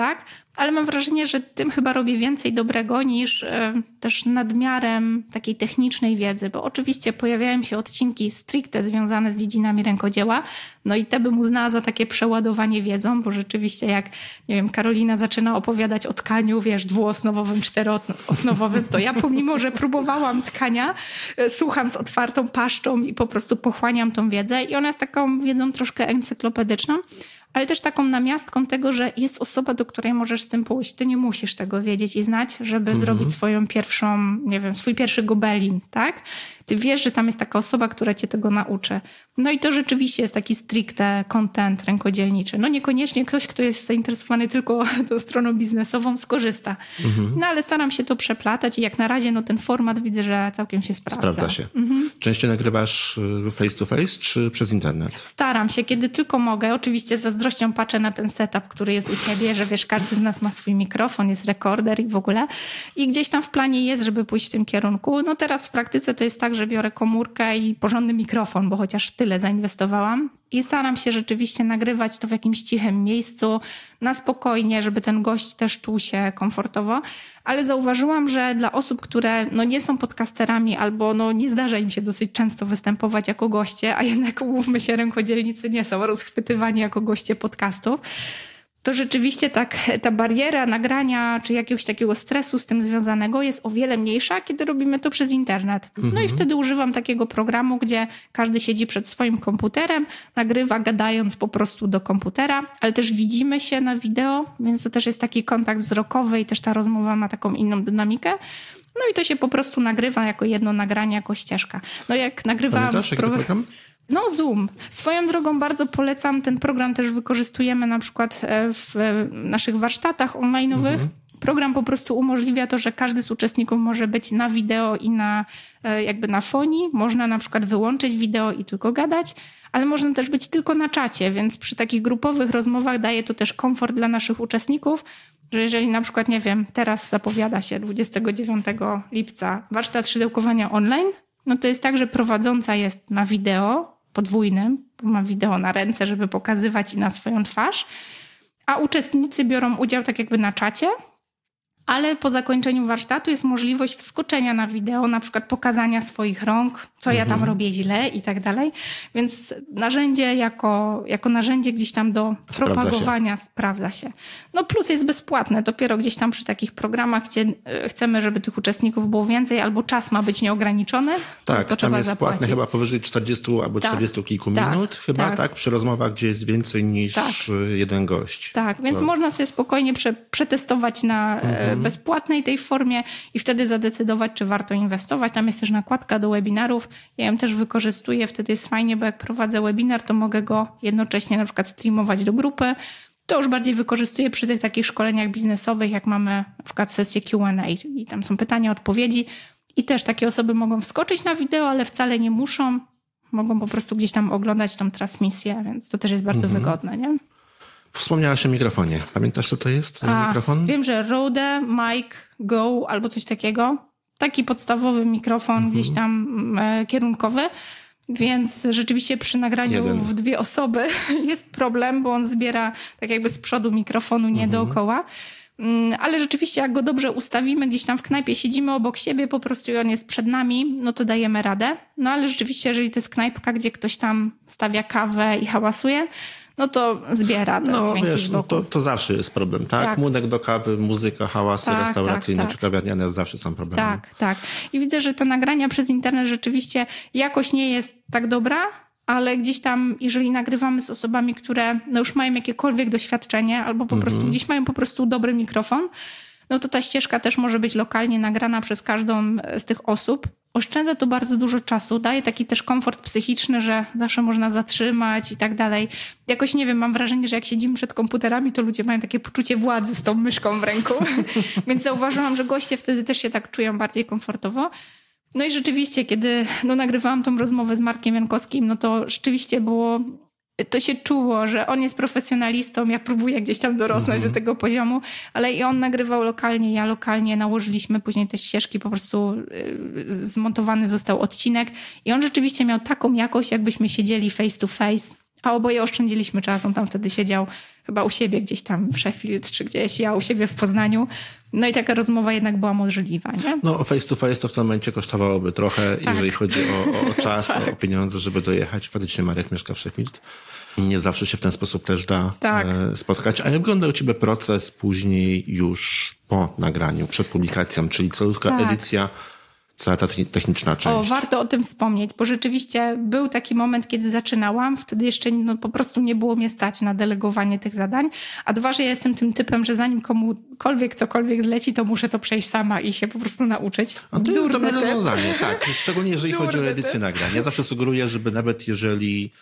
Speaker 4: ale mam wrażenie, że tym chyba robię więcej dobrego niż e, też nadmiarem takiej technicznej wiedzy, bo oczywiście pojawiają się odcinki stricte związane z dziedzinami rękodzieła, no i te bym uznała za takie przeładowanie wiedzą, bo rzeczywiście jak, nie wiem, Karolina zaczyna opowiadać o tkaniu, wiesz, dwuosnowowym, czteroosnowowym, to ja pomimo, że próbowałam tkania, e, słucham z otwartą paszczą i po prostu pochłaniam tą wiedzę i ona jest taką wiedzą troszkę encyklopedyczną, ale też taką namiastką tego, że jest osoba, do której możesz z tym pójść. Ty nie musisz tego wiedzieć i znać, żeby mhm. zrobić swoją pierwszą, nie wiem, swój pierwszy gobelin, tak? Ty wiesz, że tam jest taka osoba, która cię tego nauczy. No i to rzeczywiście jest taki stricte content rękodzielniczy. No niekoniecznie ktoś, kto jest zainteresowany tylko tą stroną biznesową, skorzysta. Mhm. No ale staram się to przeplatać i jak na razie no ten format widzę, że całkiem się sprawdza.
Speaker 3: Sprawdza się. Mhm. Częściej nagrywasz face to face czy przez internet? Staram
Speaker 4: się, kiedy tylko mogę. Oczywiście z zazdrością patrzę na ten setup, który jest u ciebie, że wiesz, każdy z nas ma swój mikrofon, jest rekorder i w ogóle. I gdzieś tam w planie jest, żeby pójść w tym kierunku. No teraz w praktyce to jest tak, że biorę komórkę i porządny mikrofon, bo chociaż tyle zainwestowałam i staram się rzeczywiście nagrywać to w jakimś cichym miejscu, na spokojnie, żeby ten gość też czuł się komfortowo, ale zauważyłam, że dla osób, które no nie są podcasterami albo no nie zdarza im się dosyć często występować jako goście, a jednak umówmy się, rękodzielnicy nie są rozchwytywani jako goście podcastów, to rzeczywiście tak, ta bariera nagrania czy jakiegoś takiego stresu z tym związanego jest o wiele mniejsza, kiedy robimy to przez internet. Mhm. No i wtedy używam takiego programu, gdzie każdy siedzi przed swoim komputerem, nagrywa gadając po prostu do komputera, ale też widzimy się na wideo, więc to też jest taki kontakt wzrokowy i też ta rozmowa ma taką inną dynamikę. No i to się po prostu nagrywa jako jedno nagranie, jako ścieżka. No jak nagrywałam...
Speaker 3: Pamiętasz, jaki to program?
Speaker 4: No Zoom. Swoją drogą bardzo polecam. Ten program też wykorzystujemy na przykład w naszych warsztatach online'owych. Mhm. Program po prostu umożliwia to, że każdy z uczestników może być na wideo i na jakby na fonii. Można na przykład wyłączyć wideo i tylko gadać, ale można też być tylko na czacie, więc przy takich grupowych rozmowach daje to też komfort dla naszych uczestników, że jeżeli na przykład, nie wiem, teraz zapowiada się dwudziestego dziewiątego lipca warsztat szydełkowania online, no to jest tak, że prowadząca jest na wideo podwójnym, bo ma wideo na ręce, żeby pokazywać i na swoją twarz, a uczestnicy biorą udział tak jakby na czacie, ale po zakończeniu warsztatu jest możliwość wskoczenia na wideo, na przykład pokazania swoich rąk, co mhm. ja tam robię źle i tak dalej. Więc narzędzie jako, jako narzędzie gdzieś tam do sprawdza propagowania się. sprawdza się. No plus jest bezpłatne. Dopiero gdzieś tam przy takich programach, gdzie chcemy, żeby tych uczestników było więcej, albo czas ma być nieograniczony,
Speaker 3: tak,
Speaker 4: to
Speaker 3: tam
Speaker 4: trzeba
Speaker 3: jest
Speaker 4: zapłacić.
Speaker 3: płatne chyba powyżej czterdziestu albo
Speaker 4: tak,
Speaker 3: czterdziestu kilku
Speaker 4: tak,
Speaker 3: minut, chyba tak. tak, przy rozmowach, gdzie jest więcej niż tak. jeden gość.
Speaker 4: Tak, więc to... można sobie spokojnie prze, przetestować na mhm. bezpłatnej tej formie i wtedy zadecydować, czy warto inwestować. Tam jest też nakładka do webinarów. Ja ją też wykorzystuję. Wtedy jest fajnie, bo jak prowadzę webinar, to mogę go jednocześnie na przykład streamować do grupy. To już bardziej wykorzystuję przy tych takich szkoleniach biznesowych, jak mamy na przykład sesję Q and A i tam są pytania, odpowiedzi i też takie osoby mogą wskoczyć na wideo, ale wcale nie muszą. Mogą po prostu gdzieś tam oglądać tą transmisję, więc to też jest bardzo mhm. wygodne, nie?
Speaker 3: Wspomniałaś o mikrofonie. Pamiętasz, co to jest za
Speaker 4: A,
Speaker 3: mikrofon?
Speaker 4: Wiem, że Rode, Mic, Go albo coś takiego. Taki podstawowy mikrofon mhm. gdzieś tam e, kierunkowy. Więc rzeczywiście przy nagraniu Jeden. w dwie osoby jest problem, bo on zbiera tak jakby z przodu mikrofonu, nie mhm. dookoła. Ale rzeczywiście jak go dobrze ustawimy, gdzieś tam w knajpie siedzimy obok siebie po prostu i on jest przed nami, no to dajemy radę. No ale rzeczywiście, jeżeli to jest knajpka, gdzie ktoś tam stawia kawę i hałasuje, no to zbiera te
Speaker 3: no,
Speaker 4: dźwięki
Speaker 3: wiesz,
Speaker 4: z boku.
Speaker 3: No to, to zawsze jest problem, tak? tak? Młynek do kawy, muzyka, hałasy tak, restauracyjne tak, tak. czy kawiarniane zawsze są problemy.
Speaker 4: Tak, tak. I widzę, że te nagrania przez internet rzeczywiście jakość nie jest tak dobra, ale gdzieś tam, jeżeli nagrywamy z osobami, które no już mają jakiekolwiek doświadczenie albo po prostu mm-hmm. gdzieś mają po prostu dobry mikrofon, no to ta ścieżka też może być lokalnie nagrana przez każdą z tych osób. Oszczędza to bardzo dużo czasu, daje taki też komfort psychiczny, że zawsze można zatrzymać i tak dalej. Jakoś nie wiem, mam wrażenie, że jak siedzimy przed komputerami, to ludzie mają takie poczucie władzy z tą myszką w ręku. Więc zauważyłam, że goście wtedy też się tak czują bardziej komfortowo. No i rzeczywiście, kiedy no, nagrywałam tą rozmowę z Markiem Jankowskim, no to rzeczywiście było, to się czuło, że on jest profesjonalistą, ja próbuję gdzieś tam dorosnąć mm-hmm. do tego poziomu, ale i on nagrywał lokalnie, ja lokalnie, nałożyliśmy później te ścieżki, po prostu zmontowany został odcinek i on rzeczywiście miał taką jakość, jakbyśmy siedzieli face to face, a oboje oszczędziliśmy czas. On tam wtedy siedział chyba u siebie gdzieś tam w Sheffield czy gdzieś, ja u siebie w Poznaniu. No i taka rozmowa jednak była możliwa, nie?
Speaker 3: No face to face to w tym momencie kosztowałoby trochę, tak. jeżeli chodzi o, o czas, tak. o pieniądze, żeby dojechać. Faktycznie Marek mieszka w Sheffield. Nie zawsze się w ten sposób też da tak. spotkać. A jak wyglądał u ciebie proces później już po nagraniu, przed publikacją, czyli całówka tak. edycja, cała ta techniczna część?
Speaker 4: O, warto o tym wspomnieć, bo rzeczywiście był taki moment, kiedy zaczynałam. Wtedy jeszcze no, po prostu nie było mnie stać na delegowanie tych zadań. A dwa, że ja jestem tym typem, że zanim komukolwiek cokolwiek zleci, to muszę to przejść sama i się po prostu nauczyć.
Speaker 3: A to jest dobre rozwiązanie, tak. Szczególnie jeżeli chodzi o edycję nagrań. Ja zawsze sugeruję, żeby nawet jeżeli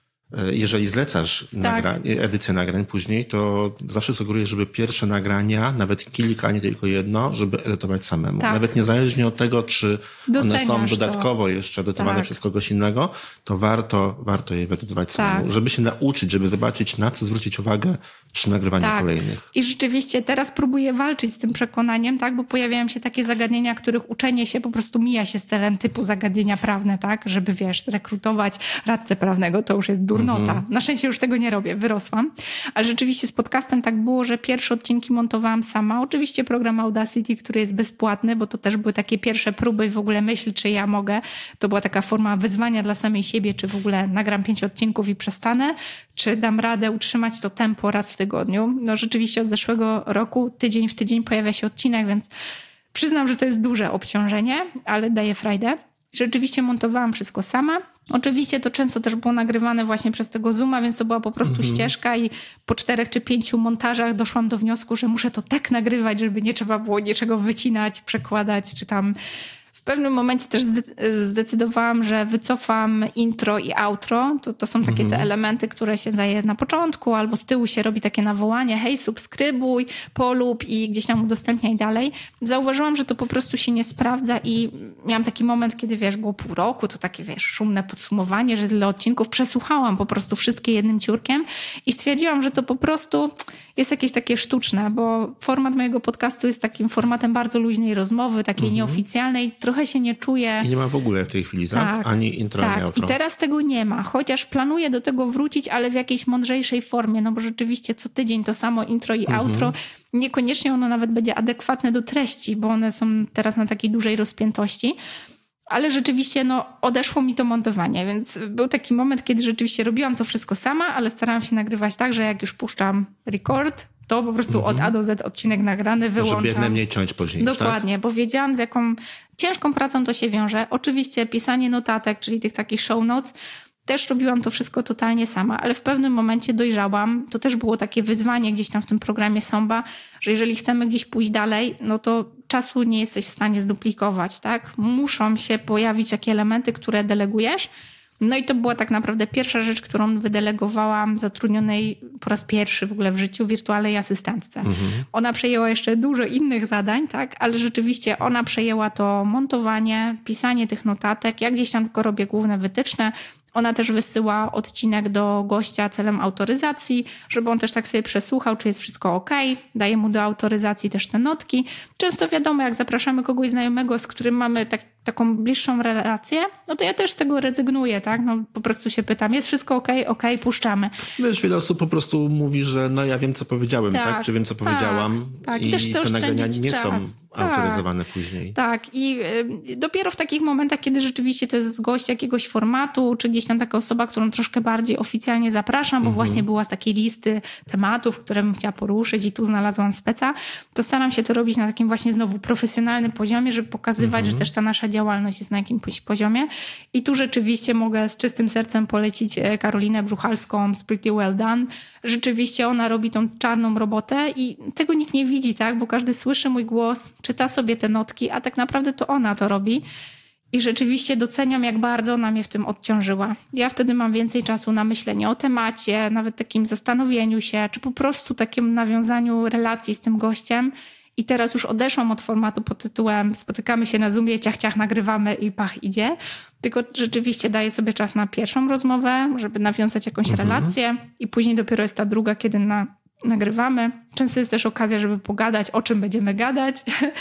Speaker 3: Jeżeli zlecasz tak. nagra- edycję nagrań później, to zawsze sugeruję, żeby pierwsze nagrania, nawet kilka, a nie tylko jedno, żeby edytować samemu. Tak. Nawet niezależnie od tego, czy
Speaker 4: Doceniasz
Speaker 3: one są dodatkowo
Speaker 4: to.
Speaker 3: jeszcze edytowane tak. przez kogoś innego, to warto, warto je edytować
Speaker 4: tak.
Speaker 3: samemu, żeby się nauczyć, żeby zobaczyć, na co zwrócić uwagę przy nagrywaniu tak. kolejnych.
Speaker 4: I rzeczywiście teraz próbuję walczyć z tym przekonaniem, tak, bo pojawiają się takie zagadnienia, których uczenie się po prostu mija się z celem typu zagadnienia prawne, tak, żeby wiesz, zrekrutować radcę prawnego, to już jest durnota. Mhm. Na szczęście już tego nie robię, wyrosłam. Ale rzeczywiście z podcastem tak było, że pierwsze odcinki montowałam sama. Oczywiście program Audacity, który jest bezpłatny, bo to też były takie pierwsze próby i w ogóle myśl, czy ja mogę. To była taka forma wyzwania dla samej siebie, czy w ogóle nagram pięć odcinków i przestanę, czy dam radę utrzymać to tempo raz w tygodniu. No rzeczywiście od zeszłego roku tydzień w tydzień pojawia się odcinek, więc przyznam, że to jest duże obciążenie, ale daje frajdę. Rzeczywiście montowałam wszystko sama. Oczywiście to często też było nagrywane właśnie przez tego Zooma, więc to była po prostu mhm. ścieżka i po czterech czy pięciu montażach doszłam do wniosku, że muszę to tak nagrywać, żeby nie trzeba było niczego wycinać, przekładać, czy tam... W pewnym momencie też zdecydowałam, że wycofam intro i outro. To, to są takie mhm. te elementy, które się daje na początku albo z tyłu się robi takie nawołanie, hej, subskrybuj, polub i gdzieś tam udostępniaj dalej. Zauważyłam, że to po prostu się nie sprawdza i miałam taki moment, kiedy wiesz, było pół roku, to takie wiesz, szumne podsumowanie, że tyle odcinków. Przesłuchałam po prostu wszystkie jednym ciurkiem i stwierdziłam, że to po prostu jest jakieś takie sztuczne, bo format mojego podcastu jest takim formatem bardzo luźnej rozmowy, takiej mhm. nieoficjalnej. Trochę się nie czuję...
Speaker 3: I nie ma w ogóle w tej chwili, tak?
Speaker 4: tak
Speaker 3: Ani intro,
Speaker 4: tak.
Speaker 3: ani outro.
Speaker 4: I teraz tego nie ma, chociaż planuję do tego wrócić, ale w jakiejś mądrzejszej formie, no bo rzeczywiście co tydzień to samo intro i mhm. outro. Niekoniecznie ono nawet będzie adekwatne do treści, bo one są teraz na takiej dużej rozpiętości. Ale rzeczywiście no, odeszło mi to montowanie, więc był taki moment, kiedy rzeczywiście robiłam to wszystko sama, ale starałam się nagrywać tak, że jak już puszczam record, to po prostu mm-hmm. od A do Z odcinek nagrany wyłączam.
Speaker 3: Żeby jak najmniej ciąć później.
Speaker 4: Dokładnie, tak? Bo wiedziałam, z jaką ciężką pracą to się wiąże. Oczywiście pisanie notatek, czyli tych takich show notes, też robiłam to wszystko totalnie sama, ale w pewnym momencie dojrzałam. To też było takie wyzwanie gdzieś tam w tym programie Somba, że jeżeli chcemy gdzieś pójść dalej, no to czasu nie jesteś w stanie zduplikować, tak? Muszą się pojawić takie elementy, które delegujesz. No i to była tak naprawdę pierwsza rzecz, którą wydelegowałam zatrudnionej po raz pierwszy w ogóle w życiu wirtualnej asystentce. Mhm. Ona przejęła jeszcze dużo innych zadań, tak? Ale rzeczywiście ona przejęła to montowanie, pisanie tych notatek. Ja gdzieś tam tylko robię główne wytyczne. Ona też wysyła odcinek do gościa celem autoryzacji, żeby on też tak sobie przesłuchał, czy jest wszystko ok. Daje mu do autoryzacji też te notki. Często wiadomo, jak zapraszamy kogoś znajomego, z którym mamy tak, taką bliższą relację, no to ja też z tego rezygnuję, tak? No po prostu się pytam, jest wszystko ok, ok, puszczamy.
Speaker 3: Wiesz, wiele osób po prostu mówi, że no ja wiem, co powiedziałem, tak? tak? Czy wiem, co tak, powiedziałam.
Speaker 4: Tak.
Speaker 3: I,
Speaker 4: I też
Speaker 3: te nagrania nie
Speaker 4: czas.
Speaker 3: są
Speaker 4: tak.
Speaker 3: autoryzowane później.
Speaker 4: Tak. I y, dopiero w takich momentach, kiedy rzeczywiście to jest gość jakiegoś formatu, czy gdzieś tam taka osoba, którą troszkę bardziej oficjalnie zapraszam, bo mhm. właśnie była z takiej listy tematów, które bym chciała poruszyć i tu znalazłam speca, to staram się to robić na takim właśnie znowu profesjonalnym poziomie, żeby pokazywać, mhm. że też ta nasza działalność jest na jakimś poziomie. I tu rzeczywiście mogę z czystym sercem polecić Karolinę Brzuchalską z Pretty Well Done. Rzeczywiście ona robi tą czarną robotę i tego nikt nie widzi, tak? Bo każdy słyszy mój głos, czyta sobie te notki, a tak naprawdę to ona to robi. I rzeczywiście doceniam, jak bardzo ona mnie w tym odciążyła. Ja wtedy mam więcej czasu na myślenie o temacie, nawet takim zastanowieniu się, czy po prostu takim nawiązaniu relacji z tym gościem. I teraz już odeszłam od formatu pod tytułem spotykamy się na Zoomie, ciach, ciach, nagrywamy i pach, idzie. Tylko rzeczywiście daję sobie czas na pierwszą rozmowę, żeby nawiązać jakąś mhm. relację i później dopiero jest ta druga, kiedy na, nagrywamy. Często jest też okazja, żeby pogadać, o czym będziemy gadać.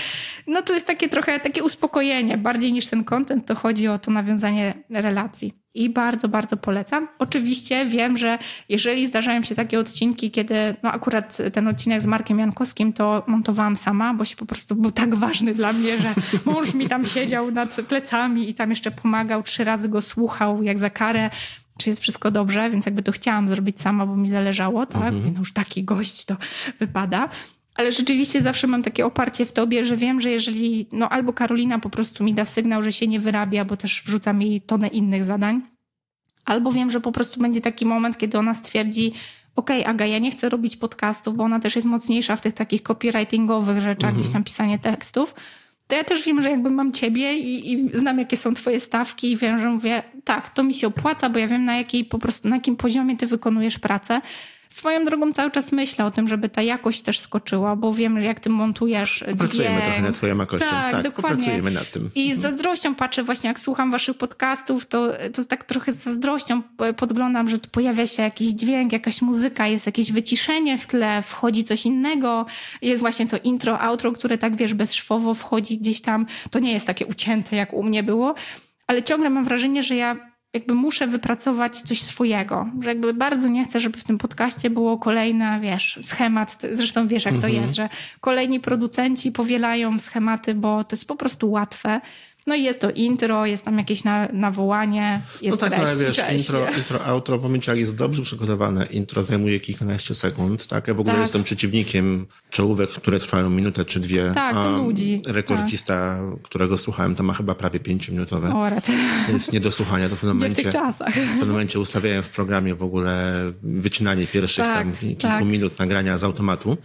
Speaker 4: No to jest takie trochę takie uspokojenie. Bardziej niż ten content, to chodzi o to nawiązanie relacji. I bardzo, bardzo polecam. Oczywiście wiem, że jeżeli zdarzają się takie odcinki, kiedy no akurat ten odcinek z Markiem Jankowskim to montowałam sama, bo się po prostu był tak ważny dla mnie, że mąż mi tam siedział nad plecami i tam jeszcze pomagał, trzy razy go słuchał jak za karę, czy jest wszystko dobrze, więc jakby to chciałam zrobić sama, bo mi zależało, tak? Mhm. No już taki gość to wypada. Ale rzeczywiście zawsze mam takie oparcie w tobie, że wiem, że jeżeli no albo Karolina po prostu mi da sygnał, że się nie wyrabia, bo też wrzucam jej tonę innych zadań, albo wiem, że po prostu będzie taki moment, kiedy ona stwierdzi, okej, okay, Aga, ja nie chcę robić podcastów, bo ona też jest mocniejsza w tych takich copywritingowych rzeczach, mhm. gdzieś tam pisanie tekstów, to ja też wiem, że jakby mam ciebie i, i znam, jakie są twoje stawki i wiem, że mówię, tak, to mi się opłaca, bo ja wiem, na jakiej po prostu, na jakim poziomie ty wykonujesz pracę. Swoją drogą cały czas myślę o tym, żeby ta jakość też skoczyła, bo wiem, jak ty montujesz
Speaker 3: Pracujemy
Speaker 4: dźwięk.
Speaker 3: trochę nad twoją jakością. Tak, tak dokładnie. Pracujemy nad tym.
Speaker 4: I z zazdrością patrzę właśnie, jak słucham waszych podcastów, to, to tak trochę z zazdrością podglądam, że tu pojawia się jakiś dźwięk, jakaś muzyka, jest jakieś wyciszenie w tle, wchodzi coś innego. Jest właśnie to intro, outro, które tak, wiesz, bezszwowo wchodzi gdzieś tam. To nie jest takie ucięte, jak u mnie było, ale ciągle mam wrażenie, że ja jakby muszę wypracować coś swojego, że jakby bardzo nie chcę, żeby w tym podcaście było kolejny, wiesz, schemat, zresztą wiesz, jak to mhm. jest, że kolejni producenci powielają schematy, bo to jest po prostu łatwe. No i jest to intro, jest tam jakieś na, nawołanie, jest
Speaker 3: no tak,
Speaker 4: treść,
Speaker 3: ale wiesz,
Speaker 4: cześć,
Speaker 3: intro, intro, outro, w momencie jak jest dobrze przygotowane, intro zajmuje kilkanaście sekund, tak? Ja w ogóle tak. jestem przeciwnikiem czołówek, które trwają minutę czy dwie.
Speaker 4: Tak, to nudzi.
Speaker 3: Rekordzista, tak. którego słuchałem, to ma chyba prawie pięciominutowe.
Speaker 4: O, rety.
Speaker 3: To jest nie do słuchania, to w pewnym momencie,
Speaker 4: w tych czasach.
Speaker 3: W pewnym momencie ustawiałem w programie w ogóle wycinanie pierwszych tak, tam kilku
Speaker 4: tak.
Speaker 3: minut nagrania z automatu.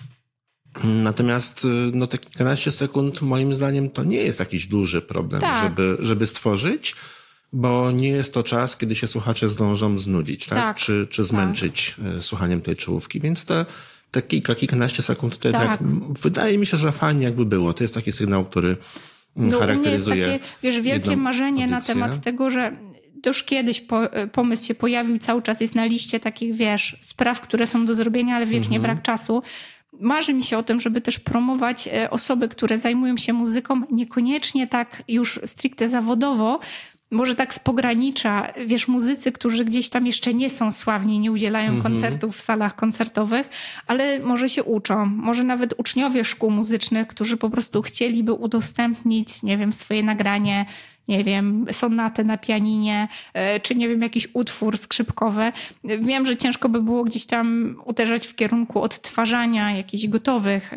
Speaker 3: Natomiast no te kilkanaście sekund moim zdaniem to nie jest jakiś duży problem, tak. żeby, żeby stworzyć, bo nie jest to czas, kiedy się słuchacze zdążą znudzić, tak? tak. Czy, czy zmęczyć tak. słuchaniem tej czołówki. Więc te, te kilka, kilkanaście sekund to tak. jednak wydaje mi się, że fajnie jakby było. To jest taki sygnał, który
Speaker 4: no,
Speaker 3: charakteryzuje.
Speaker 4: U mnie jest takie, wiesz, wielkie marzenie
Speaker 3: audycję.
Speaker 4: Na temat tego, że to już kiedyś po, pomysł się pojawił, cały czas jest na liście takich, wiesz, spraw, które są do zrobienia, ale wiecznie mhm. brak czasu. Marzy mi się o tym, żeby też promować osoby, które zajmują się muzyką, niekoniecznie tak już stricte zawodowo, może tak z pogranicza, wiesz, muzycy, którzy gdzieś tam jeszcze nie są sławni, nie udzielają mm-hmm. koncertów w salach koncertowych, ale może się uczą. Może nawet uczniowie szkół muzycznych, którzy po prostu chcieliby udostępnić, nie wiem, swoje nagranie, nie wiem, sonatę na pianinie, czy nie wiem, jakiś utwór skrzypkowy. Wiem, że ciężko by było gdzieś tam uderzać w kierunku odtwarzania jakichś gotowych,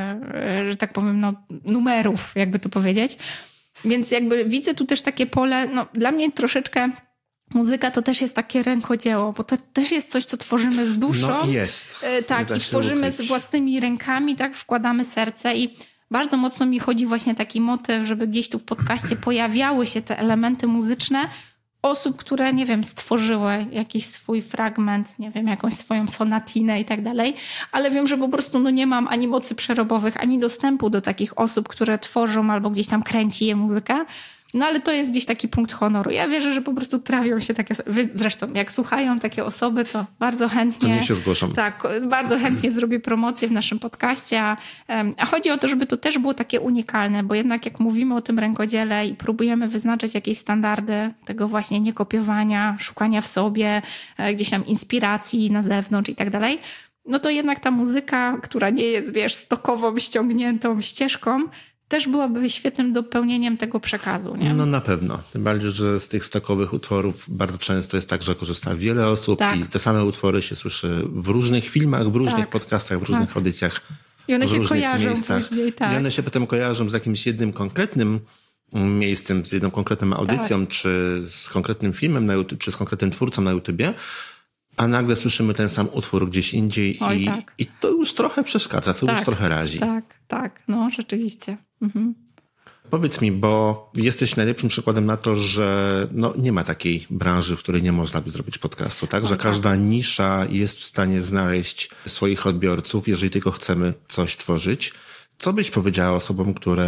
Speaker 4: że tak powiem, no, numerów, jakby to powiedzieć. Więc jakby widzę tu też takie pole, no dla mnie troszeczkę muzyka to też jest takie rękodzieło, bo to też jest coś, co tworzymy z duszą.
Speaker 3: No jest.
Speaker 4: Tak, i tworzymy ukryć. Z własnymi rękami, tak, wkładamy serce i bardzo mocno mi chodzi właśnie taki motyw, żeby gdzieś tu w podcaście pojawiały się te elementy muzyczne osób, które, nie wiem, stworzyły jakiś swój fragment, nie wiem, jakąś swoją sonatinę i tak dalej, ale wiem, że po prostu no nie mam ani mocy przerobowych, ani dostępu do takich osób, które tworzą albo gdzieś tam kręci je muzyka. No ale to jest gdzieś taki punkt honoru. Ja wierzę, że po prostu trafią się takie osoby. Zresztą jak słuchają takie osoby, to bardzo chętnie...
Speaker 3: To mnie się zgłoszą.
Speaker 4: Tak, bardzo chętnie zrobię promocję w naszym podcaście. A, a chodzi o to, żeby to też było takie unikalne, bo jednak jak mówimy o tym rękodziele i próbujemy wyznaczać jakieś standardy tego właśnie niekopiowania, szukania w sobie, gdzieś tam inspiracji na zewnątrz i tak dalej, no to jednak ta muzyka, która nie jest, wiesz, stokową, ściągniętą ścieżką, też byłaby świetnym dopełnieniem tego przekazu, nie?
Speaker 3: No na pewno. Tym bardziej, że z tych stokowych utworów bardzo często jest tak, że korzysta wiele osób tak. i te same utwory się słyszy w różnych filmach, w różnych tak. podcastach, w różnych tak. audycjach.
Speaker 4: I one
Speaker 3: w
Speaker 4: się
Speaker 3: różnych
Speaker 4: kojarzą
Speaker 3: miejscach.
Speaker 4: później, tak.
Speaker 3: I one się potem kojarzą z jakimś jednym konkretnym miejscem, z jedną konkretną audycją, tak. czy z konkretnym filmem na YouTube, czy z konkretnym twórcą na YouTubie. A nagle słyszymy ten sam utwór gdzieś indziej
Speaker 4: Oj,
Speaker 3: i,
Speaker 4: tak.
Speaker 3: i to już trochę przeszkadza, to
Speaker 4: tak,
Speaker 3: już trochę razi.
Speaker 4: Tak, tak, no rzeczywiście. Mhm.
Speaker 3: Powiedz mi, bo jesteś najlepszym przykładem na to, że no, nie ma takiej branży, w której nie można by zrobić podcastu, tak? Oj, że każda tak. nisza jest w stanie znaleźć swoich odbiorców, jeżeli tylko chcemy coś tworzyć. Co byś powiedziała osobom, które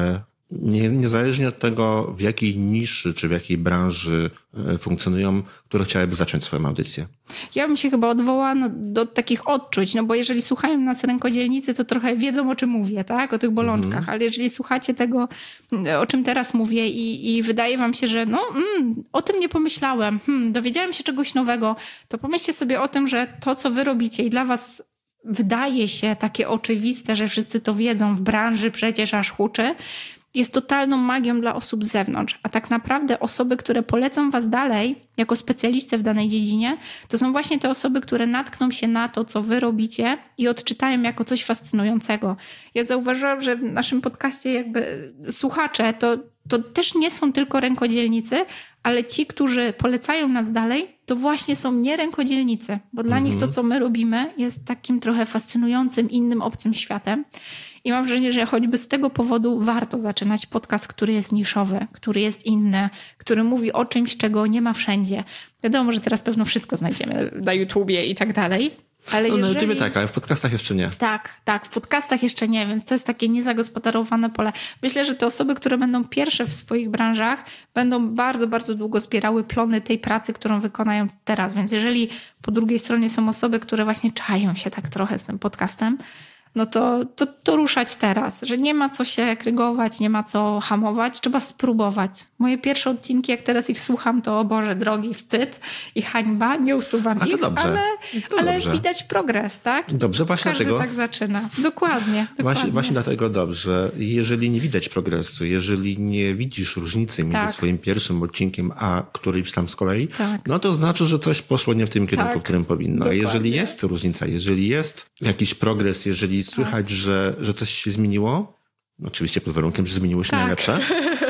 Speaker 3: Nie, niezależnie od tego, w jakiej niszy czy w jakiej branży funkcjonują, które chciałyby zacząć swoją audycję.
Speaker 4: Ja bym się chyba odwołała no, do takich odczuć, no bo jeżeli słuchają nas rękodzielnicy, to trochę wiedzą, o czym mówię, tak? O tych bolączkach, mm. ale jeżeli słuchacie tego, o czym teraz mówię i, i wydaje wam się, że no, mm, o tym nie pomyślałem, hmm, dowiedziałem się czegoś nowego, to pomyślcie sobie o tym, że to, co wy robicie i dla was wydaje się takie oczywiste, że wszyscy to wiedzą, w branży przecież aż huczy, jest totalną magią dla osób z zewnątrz. A tak naprawdę osoby, które polecą was dalej jako specjalistę w danej dziedzinie, to są właśnie te osoby, które natkną się na to, co wy robicie i odczytają jako coś fascynującego. Ja zauważyłam, że w naszym podcaście jakby słuchacze to, to też nie są tylko rękodzielnicy, ale ci, którzy polecają nas dalej, to właśnie są nie rękodzielnicy, bo dla mhm. nich to, co my robimy, jest takim trochę fascynującym, innym, obcym światem. I mam wrażenie, że choćby z tego powodu warto zaczynać podcast, który jest niszowy, który jest inny, który mówi o czymś, czego nie ma wszędzie. Wiadomo, że teraz pewno wszystko znajdziemy na YouTubie i tak dalej. Ale
Speaker 3: no
Speaker 4: jeżeli...
Speaker 3: na YouTubie tak, ale w podcastach jeszcze nie.
Speaker 4: Tak, tak, w podcastach jeszcze nie, więc to jest takie niezagospodarowane pole. Myślę, że te osoby, które będą pierwsze w swoich branżach, będą bardzo, bardzo długo zbierały plony tej pracy, którą wykonają teraz. Więc jeżeli po drugiej stronie są osoby, które właśnie czają się tak trochę z tym podcastem, no to, to, to ruszać teraz, że nie ma co się krygować, nie ma co hamować, trzeba spróbować. Moje pierwsze odcinki, jak teraz ich słucham, to o Boże drogi, wstyd i hańba, nie usuwam ich,
Speaker 3: dobrze.
Speaker 4: ale, ale
Speaker 3: dobrze.
Speaker 4: widać progres, tak?
Speaker 3: Dobrze, właśnie
Speaker 4: Każdy
Speaker 3: dlatego.
Speaker 4: tak zaczyna. Dokładnie, dokładnie.
Speaker 3: Właśnie, właśnie dlatego dobrze. Jeżeli nie widać progresu, jeżeli nie widzisz różnicy między
Speaker 4: tak.
Speaker 3: swoim pierwszym odcinkiem, a którymś tam z kolei,
Speaker 4: tak.
Speaker 3: no to znaczy, że coś poszło nie w tym kierunku,
Speaker 4: tak.
Speaker 3: w którym powinno.
Speaker 4: Dokładnie.
Speaker 3: A jeżeli jest różnica, jeżeli jest jakiś progres, jeżeli słychać, tak. że, że coś się zmieniło, oczywiście pod warunkiem, że zmieniło się
Speaker 4: tak.
Speaker 3: najlepsze,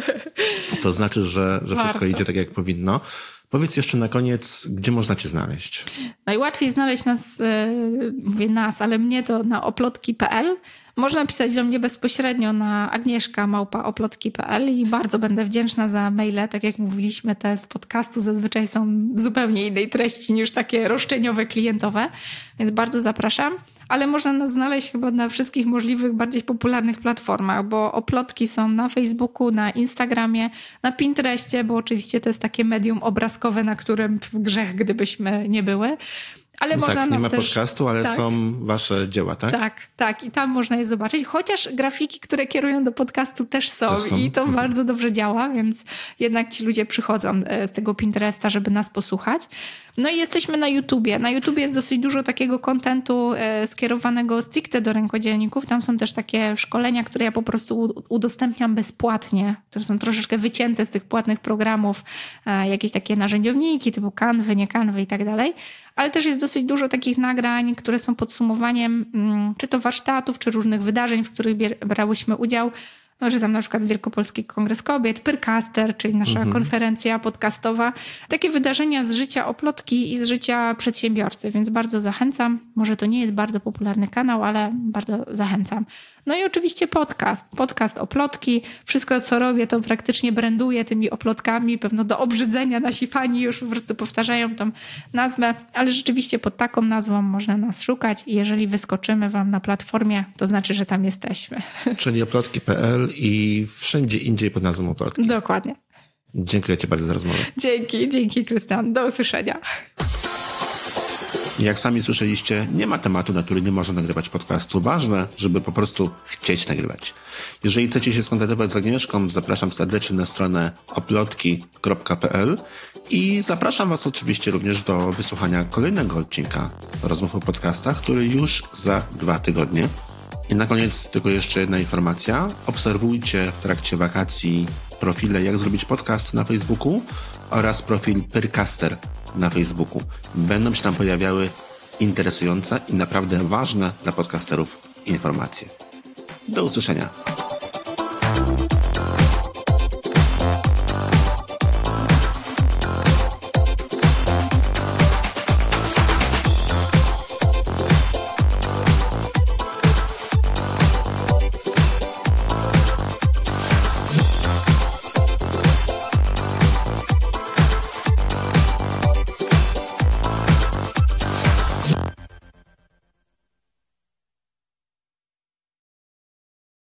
Speaker 3: to znaczy, że, że wszystko idzie tak, jak powinno. Powiedz jeszcze na koniec, gdzie można cię znaleźć?
Speaker 4: Najłatwiej znaleźć nas, yy, mówię nas, ale mnie to na oplotki kropka p l. Można pisać do mnie bezpośrednio na agnieszka małpa oplotki kropka p l i bardzo będę wdzięczna za maile. Tak jak mówiliśmy, te z podcastu zazwyczaj są zupełnie innej treści niż takie roszczeniowe, klientowe, więc bardzo zapraszam. Ale można nas znaleźć chyba na wszystkich możliwych, bardziej popularnych platformach, bo oplotki są na Facebooku, na Instagramie, na Pinterestie, bo oczywiście to jest takie medium obrazkowe, na którym grzech, gdybyśmy nie były. Ale
Speaker 3: no
Speaker 4: można
Speaker 3: tak,
Speaker 4: nas
Speaker 3: nie ma
Speaker 4: też...
Speaker 3: podcastu, ale
Speaker 4: tak.
Speaker 3: są wasze dzieła, tak?
Speaker 4: Tak, tak. I tam można je zobaczyć. Chociaż grafiki, które kierują do podcastu też są, też są. I to mhm. bardzo dobrze działa, więc jednak ci ludzie przychodzą z tego Pinteresta, żeby nas posłuchać. No i jesteśmy na YouTubie. Na YouTubie jest dosyć dużo takiego kontentu skierowanego stricte do rękodzielników. Tam są też takie szkolenia, które ja po prostu udostępniam bezpłatnie, które są troszeczkę wycięte z tych płatnych programów. Jakieś takie narzędziowniki typu Canvy, nie Canvy i tak dalej. Ale też jest dosyć dużo takich nagrań, które są podsumowaniem czy to warsztatów, czy różnych wydarzeń, w których brałyśmy udział. No, że tam na przykład Wielkopolski Kongres Kobiet, Pyrcaster, czyli nasza mhm. konferencja podcastowa. Takie wydarzenia z życia oplotki i z życia przedsiębiorcy, więc bardzo zachęcam. Może to nie jest bardzo popularny kanał, ale bardzo zachęcam. No i oczywiście podcast. Podcast Oplotki. Wszystko, co robię, to praktycznie branduję tymi oplotkami. Pewno do obrzydzenia nasi fani już po prostu powtarzają tą nazwę, ale rzeczywiście pod taką nazwą można nas szukać i jeżeli wyskoczymy wam na platformie, to znaczy, że tam jesteśmy.
Speaker 3: Czyli oplotki kropka p l i wszędzie indziej pod nazwą Oplotki.
Speaker 4: Dokładnie.
Speaker 3: Dziękuję ci bardzo za rozmowę.
Speaker 4: Dzięki, dzięki Krystian. Do usłyszenia.
Speaker 3: Jak sami słyszeliście, nie ma tematu, na który nie można nagrywać podcastu. Ważne, żeby po prostu chcieć nagrywać. Jeżeli chcecie się skontaktować z Agnieszką, zapraszam serdecznie na stronę oplotki kropka p l i zapraszam was oczywiście również do wysłuchania kolejnego odcinka Rozmów o podcastach, który już za dwa tygodnie. I na koniec tylko jeszcze jedna informacja. Obserwujcie w trakcie wakacji profile Jak zrobić podcast na Facebooku oraz profil Pyrcaster na Facebooku. Będą się tam pojawiały interesujące i naprawdę ważne dla podcasterów informacje. Do usłyszenia.